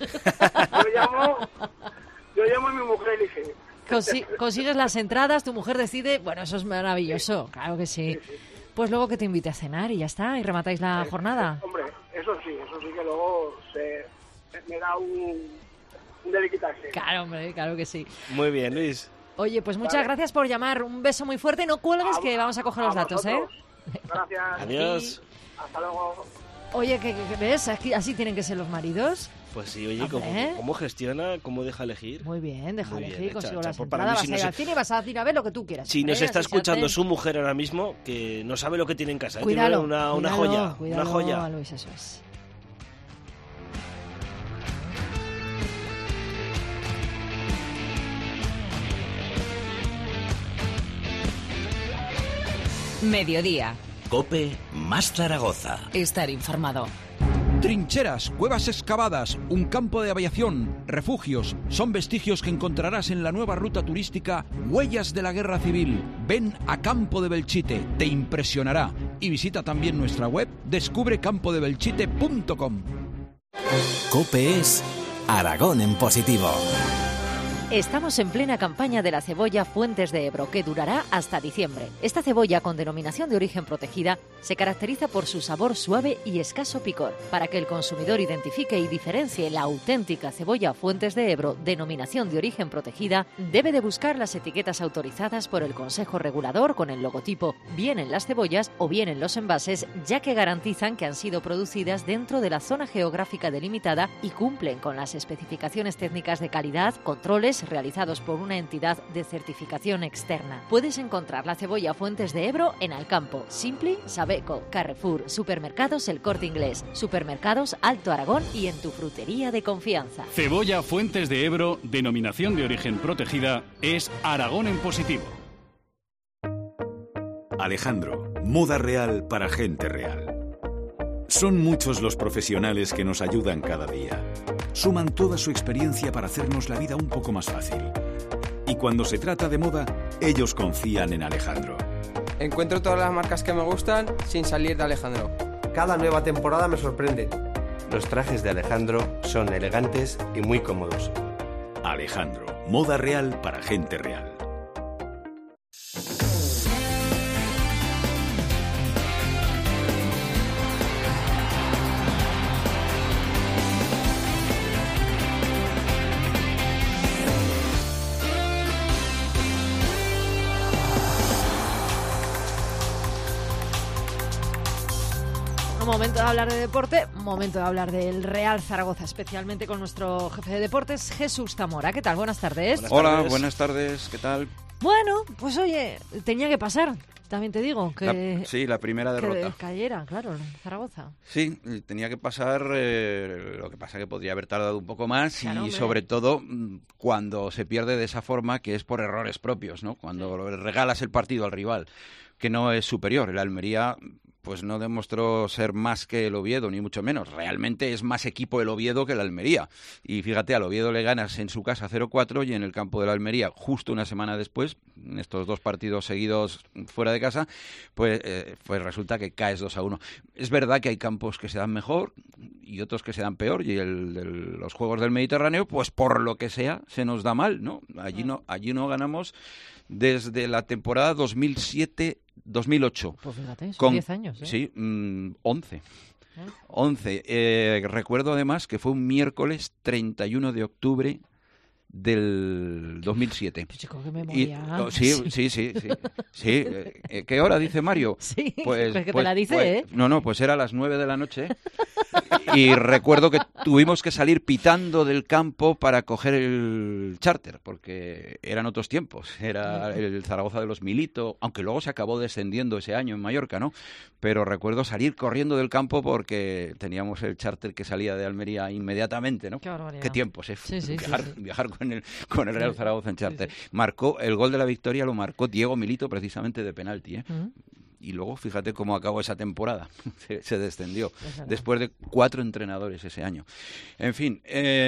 Yo llamo a mi mujer y elige. Consigues las entradas, tu mujer decide, bueno, eso es maravilloso, claro que sí. Pues luego que te invite a cenar y ya está, y rematáis la jornada. Hombre, eso sí que luego me da un deliquitarse. Claro, hombre, claro que sí. Muy bien, Luis. Oye, pues muchas gracias por llamar, un beso muy fuerte, no cuelgues que vamos a coger los datos, Gracias. Adiós. Hasta luego. Oye, ¿qué ves? Así tienen que ser los maridos. Pues sí, oye, Hombre. ¿cómo gestiona? ¿Cómo deja elegir? Muy bien, deja Muy elegir, bien, consigo chapo, las para entradas, mí, vas a ir al cine y vas a ir a ver lo que tú quieras. Si nos está Así se escuchando hace. su mujer ahora mismo, que no sabe lo que tiene en casa. Cuídalo, Tiene una cuídalo, joya, cuídalo, una joya. Luis, eso es. Mediodía. COPE más Zaragoza. Estar informado. Trincheras, cuevas excavadas, un campo de aviación, refugios, son vestigios que encontrarás en la nueva ruta turística Huellas de la Guerra Civil. Ven a Campo de Belchite, te impresionará. Y visita también nuestra web, descubrecampodelbelchite.com. COPE es Aragón en positivo. Estamos en plena campaña de la cebolla Fuentes de Ebro, que durará hasta diciembre. Esta cebolla, con denominación de origen protegida, se caracteriza por su sabor suave y escaso picor. Para que el consumidor identifique y diferencie la auténtica cebolla Fuentes de Ebro, denominación de origen protegida, debe de buscar las etiquetas autorizadas por el Consejo Regulador con el logotipo bien en las cebollas o bien en los envases, ya que garantizan que han sido producidas dentro de la zona geográfica delimitada y cumplen con las especificaciones técnicas de calidad, controles realizados por una entidad de certificación externa. Puedes encontrar la cebolla Fuentes de Ebro en Alcampo, Simpli, Sabeco, Carrefour, Supermercados El Corte Inglés, Supermercados Alto Aragón y en tu frutería de confianza. Cebolla Fuentes de Ebro, denominación de origen protegida, es Aragón en positivo. Alejandro, moda real para gente real. Son muchos los profesionales que nos ayudan cada día. Suman toda su experiencia para hacernos la vida un poco más fácil. Y cuando se trata de moda, ellos confían en Alejandro. Encuentro todas las marcas que me gustan sin salir de Alejandro. Cada nueva temporada me sorprende. Los trajes de Alejandro son elegantes y muy cómodos. Alejandro, moda real para gente real. Momento de hablar de deporte, momento de hablar del Real Zaragoza, especialmente con nuestro jefe de deportes, Jesús Zamora. ¿Qué tal? Buenas tardes. Hola, buenas tardes. ¿Qué tal? Bueno, pues oye, tenía que pasar. también te digo, que... La primera derrota. Que cayera, claro, en Zaragoza. Sí, tenía que pasar, lo que pasa que podría haber tardado un poco más, claro, y sobre todo cuando se pierde de esa forma, que es por errores propios, ¿no? Cuando regalas el partido al rival, que no es superior. El Almería pues no demostró ser más que el Oviedo, ni mucho menos. Realmente es más equipo el Oviedo que el Almería. Y fíjate, al Oviedo le ganas en su casa 0-4 y en el campo del Almería, justo una semana después, en estos 2 partidos seguidos fuera de casa, pues resulta que caes 2-1. Es verdad que hay campos que se dan mejor y otros que se dan peor, y los Juegos del Mediterráneo, pues por lo que sea, se nos da mal, ¿no? Allí no ganamos desde la temporada 2007-2008. Pues fíjate, son 10 años, ¿eh? Sí, 11. 11. Recuerdo además que fue un miércoles 31 de octubre del 2007. Chico, qué memoria. Sí. ¿Qué hora dice Mario? Sí, pues que te la dice, ¿eh? No, pues era a las 9 de la noche. Y recuerdo que tuvimos que salir pitando del campo para coger el charter, porque eran otros tiempos. Era el Zaragoza de los Milito, aunque luego se acabó descendiendo ese año en Mallorca, ¿no? Pero recuerdo salir corriendo del campo porque teníamos el charter que salía de Almería inmediatamente, ¿no? Qué tiempos, ¿eh? Viajar con el Real Zaragoza en charter. Marcó el gol de la victoria, lo marcó Diego Milito precisamente de penalti, ¿eh? Y luego fíjate cómo acabó esa temporada. Se descendió después de 4 entrenadores ese año. En fin,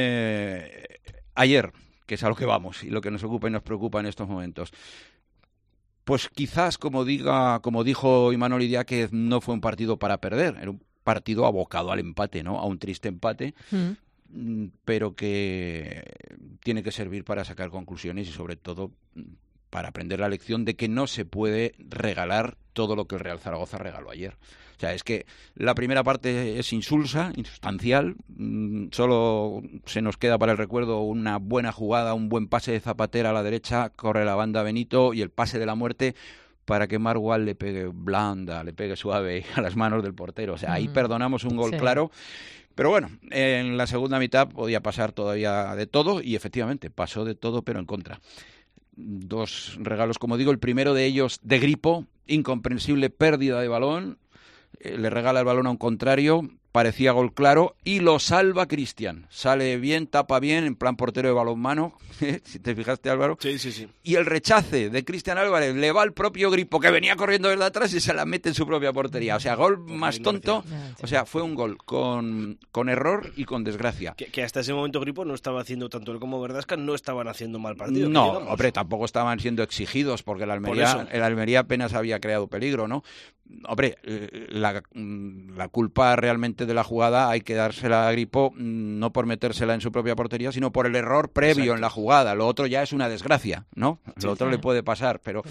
ayer, que es a lo que vamos y lo que nos ocupa y nos preocupa en estos momentos, pues quizás, como dijo Imanol Idiáquez, no fue un partido para perder, era un partido abocado al empate, ¿no? A un triste empate, pero que tiene que servir para sacar conclusiones y sobre todo para aprender la lección de que no se puede regalar todo lo que el Real Zaragoza regaló ayer. O sea, es que la primera parte es insulsa, insustancial, solo se nos queda para el recuerdo una buena jugada, un buen pase de Zapatera a la derecha, corre la banda Benito y el pase de la muerte para que Marwal le pegue blanda, le pegue suave a las manos del portero. O sea, ahí perdonamos un gol claro. Pero bueno, en la segunda mitad podía pasar todavía de todo y efectivamente pasó de todo, pero en contra. 2 regalos, como digo, el primero de ellos de Gripo, incomprensible pérdida de balón, le regala el balón a un contrario, parecía gol claro y lo salva Cristian. Sale bien, tapa bien, en plan portero de balonmano, si te fijaste, Álvaro. Sí. Y el rechace de Cristian Álvarez le va al propio Gripo, que venía corriendo desde atrás y se la mete en su propia portería. O sea, gol más tonto. O sea, fue un gol con error y con desgracia. Que hasta ese momento Gripo no estaba haciendo, tanto él como Verdasca, no estaban haciendo mal partido. No, hombre, tampoco estaban siendo exigidos, porque el Almería apenas había creado peligro, ¿no? Hombre, la culpa realmente de la jugada hay que dársela a Gripo, no por metérsela en su propia portería, sino por el error previo en la jugada. Lo otro ya es una desgracia, ¿no? Lo otro le puede pasar, pero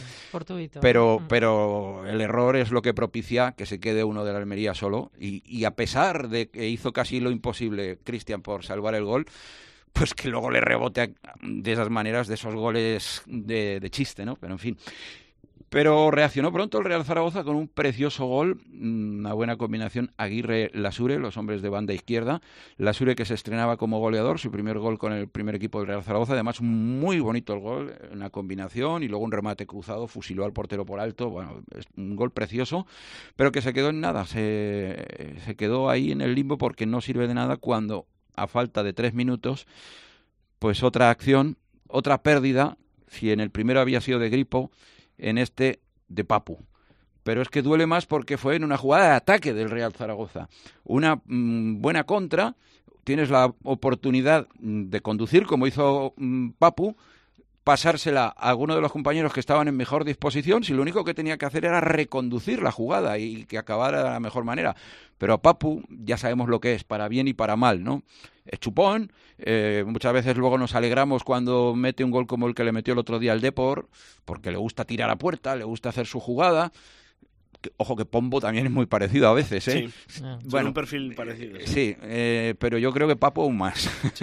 el error es lo que propicia que se quede uno de la Almería solo. Y a pesar de que hizo casi lo imposible Cristian por salvar el gol, pues que luego le rebote de esas maneras, de esos goles de chiste, ¿no? Pero en fin. Pero reaccionó pronto el Real Zaragoza con un precioso gol, una buena combinación Aguirre-Lasure, los hombres de banda izquierda. Lasure, que se estrenaba como goleador, su primer gol con el primer equipo del Real Zaragoza. Además, muy bonito el gol, una combinación y luego un remate cruzado, fusiló al portero por alto. Bueno, es un gol precioso, pero que se quedó en nada. Se quedó ahí en el limbo porque no sirve de nada cuando, a falta de 3 minutos, pues otra acción, otra pérdida. Si en el primero había sido de Gripo, en este de Papu. Pero es que duele más porque fue en una jugada de ataque del Real Zaragoza. Una buena contra, tienes la oportunidad de conducir, como hizo Papu, pasársela a alguno de los compañeros que estaban en mejor disposición, si lo único que tenía que hacer era reconducir la jugada y que acabara de la mejor manera. Pero a Papu ya sabemos lo que es, para bien y para mal, ¿no? Es chupón, muchas veces luego nos alegramos cuando mete un gol como el que le metió el otro día al Depor, porque le gusta tirar a puerta, le gusta hacer su jugada. Ojo que Pombo también es muy parecido a veces, ¿eh? Sí, bueno, un perfil parecido. Sí, pero yo creo que Papu aún más. Sí.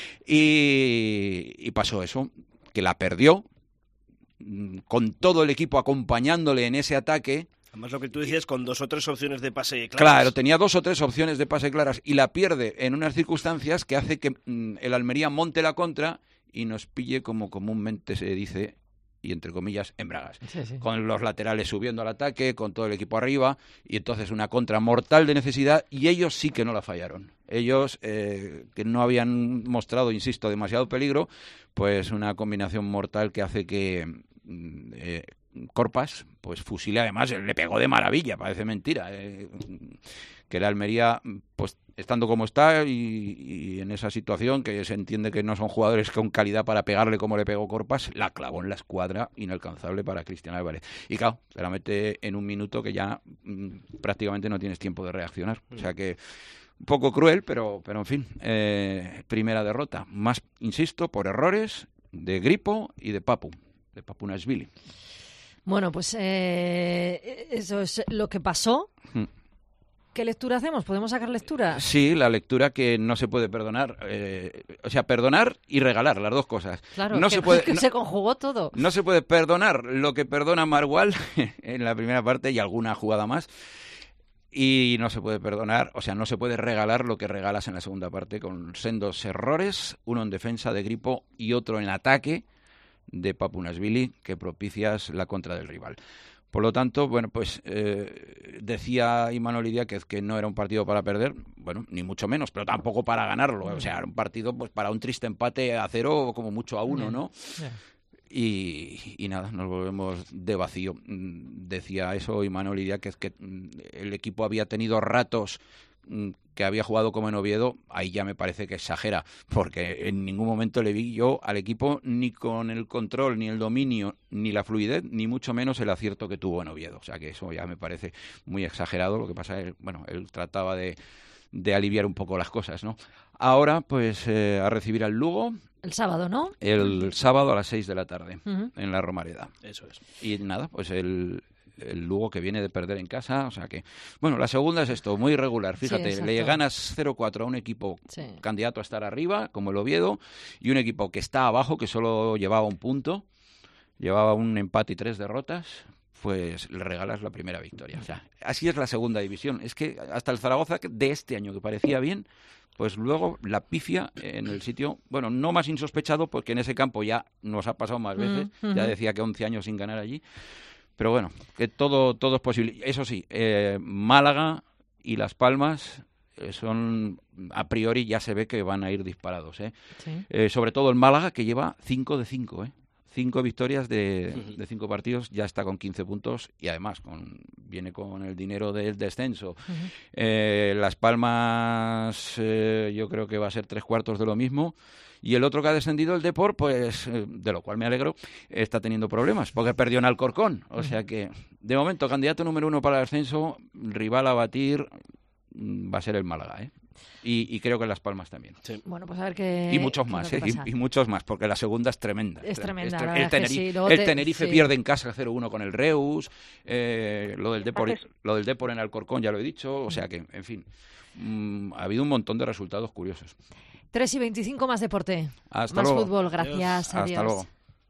y pasó eso, que la perdió, con todo el equipo acompañándole en ese ataque. Además, lo que tú decías, con 2 o 3 opciones de pase claras. Claro, tenía 2 o 3 opciones de pase claras y la pierde en unas circunstancias que hace que el Almería monte la contra y nos pille, como comúnmente se dice, y entre comillas en bragas, Sí. con los laterales subiendo al ataque, con todo el equipo arriba, y entonces una contra mortal de necesidad, y ellos sí que no la fallaron. Ellos, que no habían mostrado, insisto, demasiado peligro, pues una combinación mortal que hace que Corpas pues fusile, además le pegó de maravilla, parece mentira, que la Almería, pues estando como está y en esa situación que se entiende que no son jugadores con calidad para pegarle como le pegó Corpas, la clavó en la escuadra, inalcanzable para Cristian Álvarez. Y claro, se la mete en un minuto que ya prácticamente no tienes tiempo de reaccionar. O sea que un poco cruel, pero en fin, primera derrota. Más, insisto, por errores de Gripo y de Papunashvili. Bueno, pues eso es lo que pasó. ¿Qué lectura hacemos? ¿Podemos sacar lectura? Sí, la lectura que no se puede perdonar. O sea, perdonar y regalar, las dos cosas. Claro, no que, se puede, que se conjugó todo. No se puede perdonar lo que perdona Marwal en la primera parte y alguna jugada más. Y no se puede perdonar, o sea, no se puede regalar lo que regalas en la segunda parte con sendos errores, uno en defensa de Gripo y otro en ataque de Papunashvili, que propicias la contra del rival. Por lo tanto, bueno, pues decía Imanol Idiáquez que no era un partido para perder, bueno, ni mucho menos, pero tampoco para ganarlo. O sea, era un partido pues para un triste empate a 0 o como mucho a 1, ¿no? Y nada, nos volvemos de vacío. Decía eso Imanol Idiáquez, que el equipo había tenido ratos que había jugado como en Oviedo. Ahí ya me parece que exagera, porque en ningún momento le vi yo al equipo ni con el control, ni el dominio, ni la fluidez, ni mucho menos el acierto que tuvo en Oviedo. O sea que eso ya me parece muy exagerado. Lo que pasa es que, bueno, él trataba de aliviar un poco las cosas, ¿no? Ahora, pues, a recibir al Lugo. El sábado, ¿no? El sábado a las 6 de la tarde, en la Romareda. Eso es. Y nada, pues el Lugo que viene de perder en casa, o sea que... Bueno, la segunda es esto, muy irregular, fíjate, Sí, le ganas 0-4 a un equipo candidato a estar arriba, como el Oviedo, y un equipo que está abajo, que solo llevaba un punto, llevaba un empate y 3 derrotas, pues le regalas la primera victoria. O sea, así es la segunda división. Es que hasta el Zaragoza de este año, que parecía bien, pues luego la pifia en el sitio, bueno, no más insospechado, porque en ese campo ya nos ha pasado más veces, ya decía que 11 años sin ganar allí, pero bueno, que todo es posible. Eso sí, Málaga y Las Palmas son, a priori ya se ve que van a ir disparados, Sí. Sobre todo el Málaga, que lleva 5 de 5, 5 victorias de 5 partidos, ya está con 15 puntos y además viene con el dinero del descenso. Las Palmas yo creo que va a ser 3/4 de lo mismo. Y el otro que ha descendido, el Depor, pues de lo cual me alegro, está teniendo problemas, porque perdió en Alcorcón. O sea que, de momento, candidato número 1 para el ascenso, rival a batir va a ser el Málaga, Y creo que Las Palmas también. Sí. Bueno, pues a ver qué... Y muchos más, y muchos más, porque la segunda es tremenda. Es tremenda. El Tenerife pierde en casa 0-1 con el Reus, lo del Depor en Alcorcón ya lo he dicho, o sea que, en fin, ha habido un montón de resultados curiosos. 3:25 más deporte. Hasta más luego. Fútbol, gracias. Adiós. Hasta luego.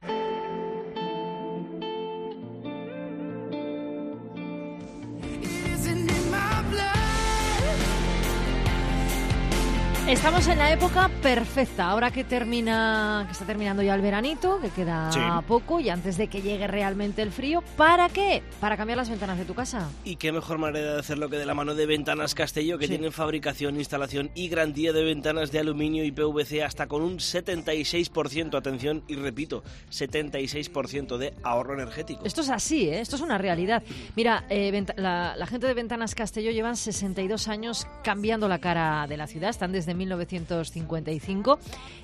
Estamos en la época perfecta, ahora que está terminando ya el veranito, que queda poco, y antes de que llegue realmente el frío. ¿Para qué? Para cambiar las ventanas de tu casa. Y qué mejor manera de hacerlo que de la mano de Ventanas Castelló, que tienen fabricación, instalación y garantía de ventanas de aluminio y PVC hasta con un 76%, atención, y repito, 76% de ahorro energético. Esto es así, esto es una realidad. Mira, la gente de Ventanas Castelló llevan 62 años cambiando la cara de la ciudad, están desde 1955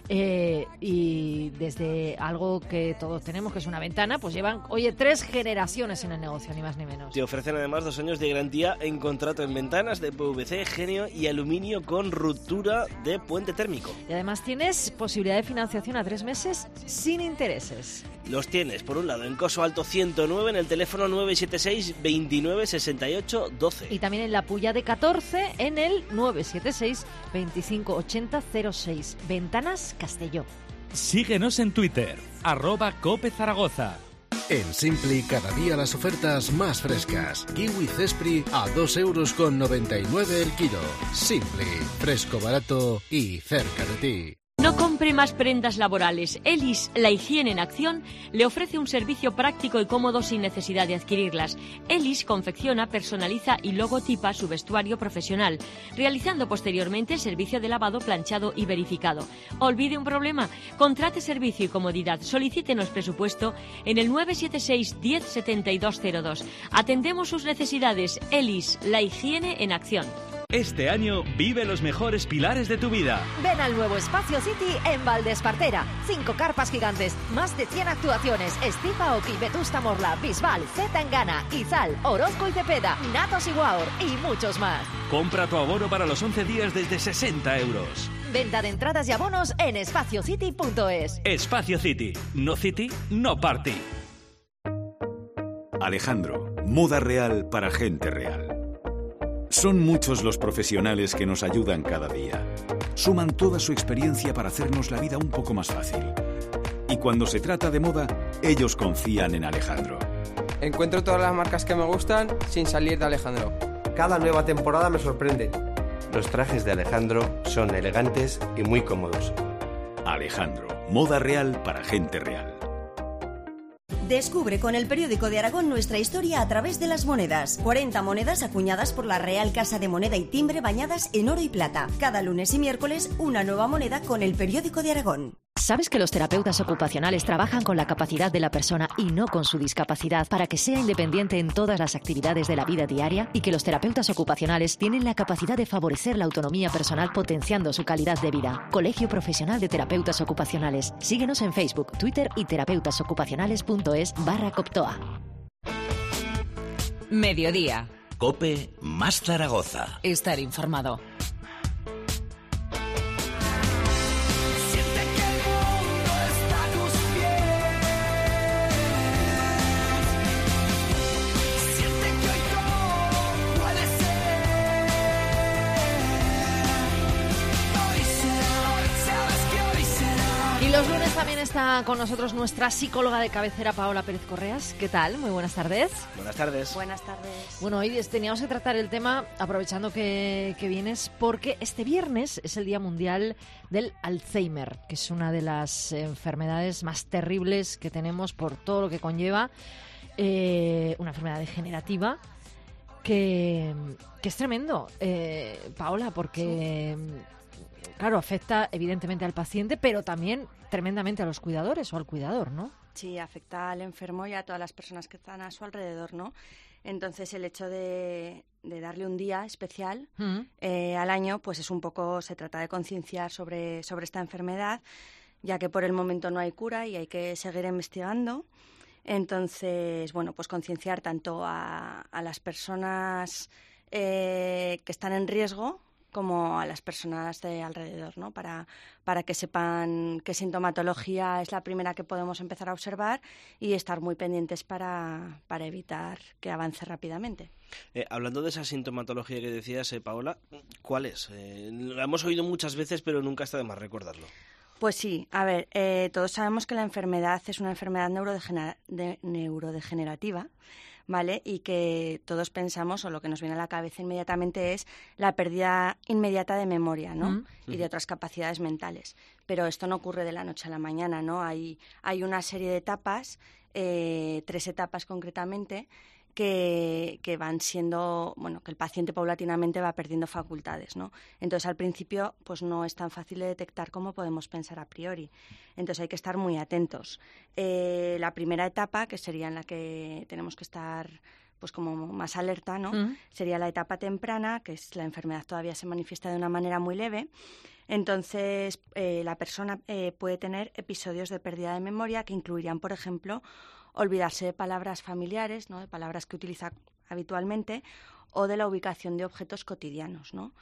y desde algo que todos tenemos, que es una ventana, pues llevan, 3 generaciones en el negocio, ni más ni menos. Te ofrecen además 2 años de garantía en contrato en ventanas de PVC, genio y aluminio con ruptura de puente térmico. Y además tienes posibilidad de financiación a 3 meses sin intereses. Los tienes, por un lado, en Coso Alto 109, en el teléfono 976 29 68 12. Y también en la Pulla de 14, en el 976 25 80 06. Ventanas Castelló. Síguenos en Twitter, @CopeZaragoza. En Simply, cada día las ofertas más frescas. Kiwi Cespri a 2,99 € el kilo. Simply, fresco, barato y cerca de ti. No compre más prendas laborales. Elis, la higiene en acción, le ofrece un servicio práctico y cómodo sin necesidad de adquirirlas. Elis confecciona, personaliza y logotipa su vestuario profesional, realizando posteriormente el servicio de lavado, planchado y verificado. ¿Olvide un problema? Contrate servicio y comodidad. Solicítenos presupuesto en el 976 10 7202. Atendemos sus necesidades. Elis, la higiene en acción. Este año vive los mejores pilares de tu vida. Ven al nuevo Espacio City en Valdespartera. 5 carpas gigantes, más de 100 actuaciones. Estipa Oki, Vetusta Morla, Bisbal, Z Tangana, Izal, Orozco y Cepeda, Natos y Waur y muchos más. Compra tu abono para los 11 días desde 60 euros. Venta de entradas y abonos en espaciocity.es. Espacio City. No City, no Party. Alejandro, moda real para gente real. Son muchos los profesionales que nos ayudan cada día. Suman toda su experiencia para hacernos la vida un poco más fácil. Y cuando se trata de moda, ellos confían en Alejandro. Encuentro todas las marcas que me gustan sin salir de Alejandro. Cada nueva temporada me sorprende. Los trajes de Alejandro son elegantes y muy cómodos. Alejandro, moda real para gente real. Descubre con el Periódico de Aragón nuestra historia a través de las monedas. 40 monedas acuñadas por la Real Casa de Moneda y Timbre bañadas en oro y plata. Cada lunes y miércoles una nueva moneda con el Periódico de Aragón. ¿Sabes que los terapeutas ocupacionales trabajan con la capacidad de la persona y no con su discapacidad para que sea independiente en todas las actividades de la vida diaria? Y que los terapeutas ocupacionales tienen la capacidad de favorecer la autonomía personal potenciando su calidad de vida. Colegio Profesional de Terapeutas Ocupacionales. Síguenos en Facebook, Twitter y terapeutasocupacionales.es/Coptoa. Mediodía. COPE más Zaragoza. Estar informado. Los lunes también está con nosotros nuestra psicóloga de cabecera, Paola Pérez Correas. ¿Qué tal? Muy buenas tardes. Buenas tardes. Buenas tardes. Bueno, hoy teníamos que tratar el tema, aprovechando que vienes, porque este viernes es el Día Mundial del Alzheimer, que es una de las enfermedades más terribles que tenemos por todo lo que conlleva. Una enfermedad degenerativa que es tremendo, Paola, porque... Sí. Claro, afecta evidentemente al paciente, pero también tremendamente a los cuidadores o al cuidador, ¿no? Sí, afecta al enfermo y a todas las personas que están a su alrededor, ¿no? Entonces, el hecho de darle un día especial al año, pues es un poco, se trata de concienciar sobre esta enfermedad, ya que por el momento no hay cura y hay que seguir investigando. Entonces, bueno, pues concienciar tanto a las personas que están en riesgo, como a las personas de alrededor, ¿no? Para que sepan qué sintomatología es la primera que podemos empezar a observar y estar muy pendientes para evitar que avance rápidamente. Hablando de esa sintomatología que decías, Paola, ¿cuál es? La hemos oído muchas veces, pero nunca está de más recordarlo. Pues sí, a ver, todos sabemos que la enfermedad es una enfermedad neurodegenerativa, ¿vale? Y que todos pensamos, o lo que nos viene a la cabeza inmediatamente es la pérdida inmediata de memoria, ¿no? Y de otras capacidades mentales. Pero esto no ocurre de la noche a la mañana, ¿no? Hay una serie de etapas, 3 etapas concretamente, que van siendo, bueno, que el paciente paulatinamente va perdiendo facultades, ¿no? Entonces, al principio, pues no es tan fácil de detectar como podemos pensar a priori. Entonces, hay que estar muy atentos. La primera etapa, que sería en la que tenemos que estar, pues como más alerta, ¿no? Sería la etapa temprana, que es la enfermedad todavía se manifiesta de una manera muy leve. Entonces, la persona puede tener episodios de pérdida de memoria que incluirían, por ejemplo, olvidarse de palabras familiares, ¿no? De palabras que utiliza habitualmente, o de la ubicación de objetos cotidianos, ¿no?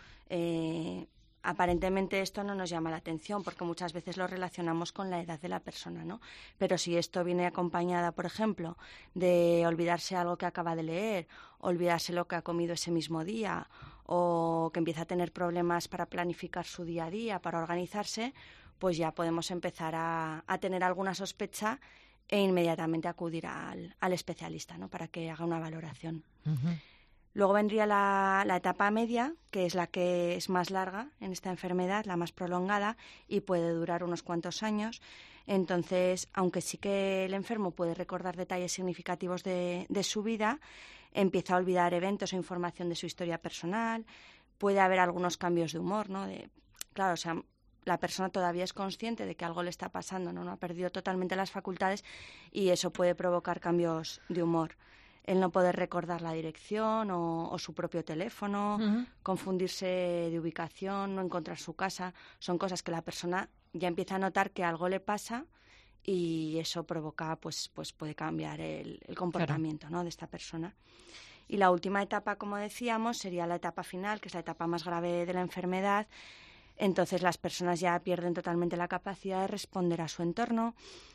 Aparentemente esto no nos llama la atención porque muchas veces lo relacionamos con la edad de la persona, ¿no? Pero si esto viene acompañada, por ejemplo, de olvidarse algo que acaba de leer, olvidarse lo que ha comido ese mismo día, o que empieza a tener problemas para planificar su día a día, para organizarse, pues ya podemos empezar a tener alguna sospecha e inmediatamente acudir al especialista, ¿no? Para que haga una valoración. Luego vendría la etapa media, que es la que es más larga en esta enfermedad, la más prolongada, y puede durar unos cuantos años. Entonces, aunque sí que el enfermo puede recordar detalles significativos de su vida, empieza a olvidar eventos o información de su historia personal, puede haber algunos cambios de humor, ¿no? Claro, o sea, la persona todavía es consciente de que algo le está pasando, ¿no? No ha perdido totalmente las facultades y eso puede provocar cambios de humor. El no poder recordar la dirección o su propio teléfono, confundirse de ubicación, no encontrar su casa, son cosas que la persona ya empieza a notar que algo le pasa y eso provoca, pues puede cambiar el comportamiento, ¿no? de esta persona. Y la última etapa, como decíamos, sería la etapa final, que es la etapa más grave de la enfermedad. Entonces las personas ya pierden totalmente la capacidad de responder a su entorno,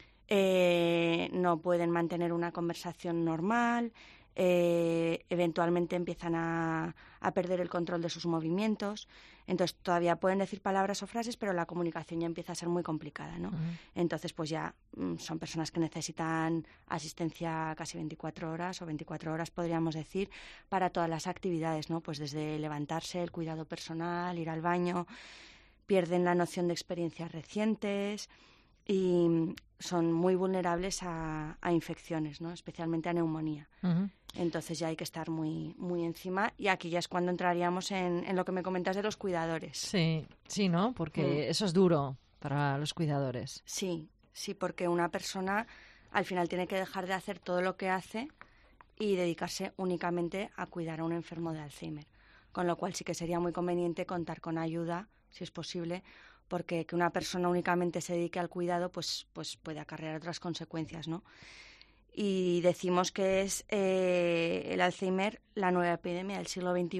no pueden mantener una conversación normal, eventualmente empiezan a perder el control de sus movimientos. Entonces todavía pueden decir palabras o frases, pero la comunicación ya empieza a ser muy complicada, ¿no? Entonces pues ya son personas que necesitan asistencia casi 24 horas o 24 horas podríamos decir para todas las actividades, ¿no? Pues desde levantarse, el cuidado personal, ir al baño, pierden la noción de experiencias recientes y son muy vulnerables a infecciones, ¿no? Especialmente a neumonía. Entonces ya hay que estar muy, muy encima y aquí ya es cuando entraríamos en lo que me comentas de los cuidadores. Sí, ¿no? Porque eso es duro para los cuidadores. Sí, porque una persona al final tiene que dejar de hacer todo lo que hace y dedicarse únicamente a cuidar a un enfermo de Alzheimer. Con lo cual sí que sería muy conveniente contar con ayuda, si es posible, porque que una persona únicamente se dedique al cuidado pues puede acarrear otras consecuencias, ¿no? Y decimos que es el Alzheimer la nueva epidemia del siglo XXI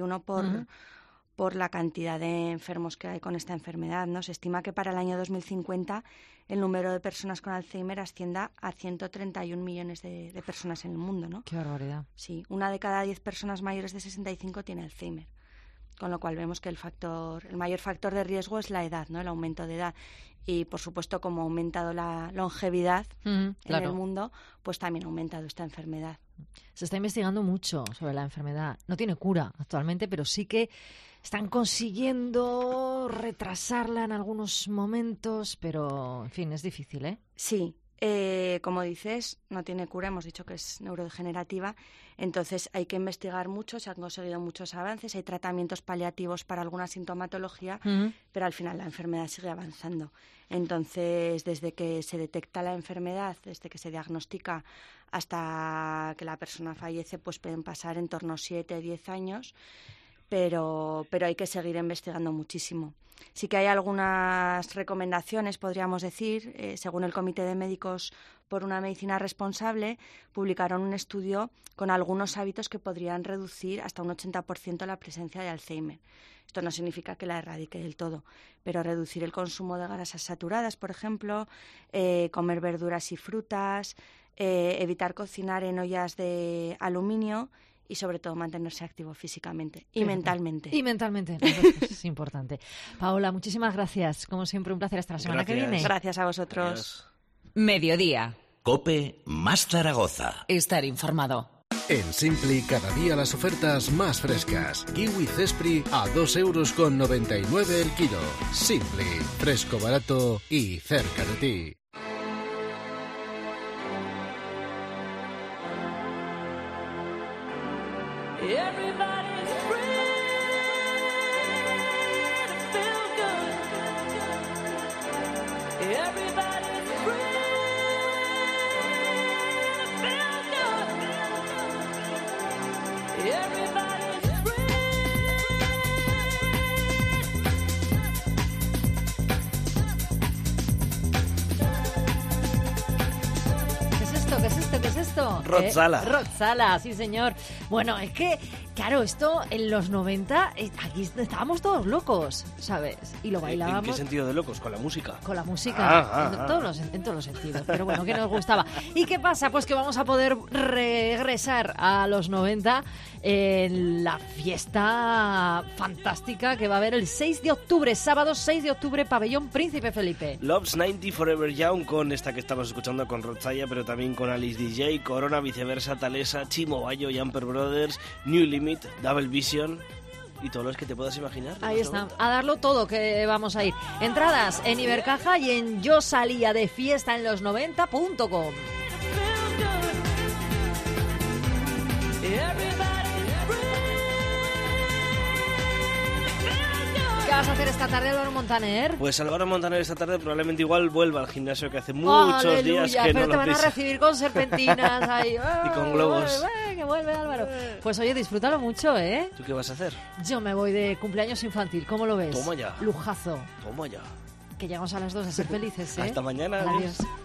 por la cantidad de enfermos que hay con esta enfermedad, ¿no? Se estima que para el año 2050 el número de personas con Alzheimer ascienda a 131 millones de personas en el mundo, ¿no? ¡Qué barbaridad! Sí, 1 de cada 10 personas mayores de 65 tiene Alzheimer. Con lo cual vemos que el mayor factor de riesgo es la edad, ¿no? El aumento de edad. Y, por supuesto, como ha aumentado la longevidad en el mundo, pues también ha aumentado esta enfermedad. Se está investigando mucho sobre la enfermedad. No tiene cura actualmente, pero sí que están consiguiendo retrasarla en algunos momentos, pero, en fin, es difícil, ¿eh? Sí. Como dices, no tiene cura, hemos dicho que es neurodegenerativa, entonces hay que investigar mucho, se han conseguido muchos avances, hay tratamientos paliativos para alguna sintomatología, pero al final la enfermedad sigue avanzando. Entonces, desde que se detecta la enfermedad, desde que se diagnostica hasta que la persona fallece, pues pueden pasar en torno a 7-10 años, pero hay que seguir investigando muchísimo. Sí que hay algunas recomendaciones, podríamos decir. Según el Comité de Médicos por una Medicina Responsable, publicaron un estudio con algunos hábitos que podrían reducir hasta un 80% la presencia de Alzheimer. Esto no significa que la erradique del todo, pero reducir el consumo de grasas saturadas, por ejemplo, comer verduras y frutas, evitar cocinar en ollas de aluminio y sobre todo mantenerse activo físicamente y mentalmente. Y mentalmente, es importante. Paola, muchísimas gracias. Como siempre, un placer hasta la semana que viene. Gracias a vosotros. Adiós. Mediodía. COPE más Zaragoza. Estar informado. En Simpli, cada día las ofertas más frescas. Kiwi Cespri a 2,99 € el kilo. Simpli, fresco, barato y cerca de ti. Everybody's free to feel good. Everybody's free to feel good. Everybody's ¿Qué es esto? Rotzala. Rotzala, sí señor. Bueno, es que, claro, esto en los 90, aquí estábamos todos locos, ¿sabes? Y lo bailábamos. ¿En qué sentido de locos? ¿Con la música? Con la música, en todos los sentidos. Pero bueno, que nos gustaba. ¿Y qué pasa? Pues que vamos a poder regresar a los 90 en la fiesta fantástica que va a haber el 6 de octubre, sábado 6 de octubre, Pabellón Príncipe Felipe. Love's 90 Forever Young, con esta que estamos escuchando con Rotzaya, pero también con Alice DJ, Corona, Viceversa, Talesa, Chimo Bayo, Jumper Brothers, New Limit, Limit, Double Vision y todos los que te puedas imaginar. Ahí está, a darlo todo que vamos a ir. Entradas en Ibercaja y en yo salía de fiesta en los 90.com. ¿Qué vas a hacer esta tarde, Álvaro Montaner? Pues Álvaro Montaner esta tarde probablemente igual vuelva al gimnasio, que hace muchos días que pero no te lo van a pisa. recibir con serpentinas ahí. Y con globos. Que vuelve Álvaro. Pues oye, disfrútalo mucho, ¿eh? ¿Tú qué vas a hacer? Yo me voy de cumpleaños infantil, ¿cómo lo ves? Toma ya. Lujazo. Toma ya. Que llegamos a las 2 a ser felices, ¿eh? Hasta mañana. Adiós.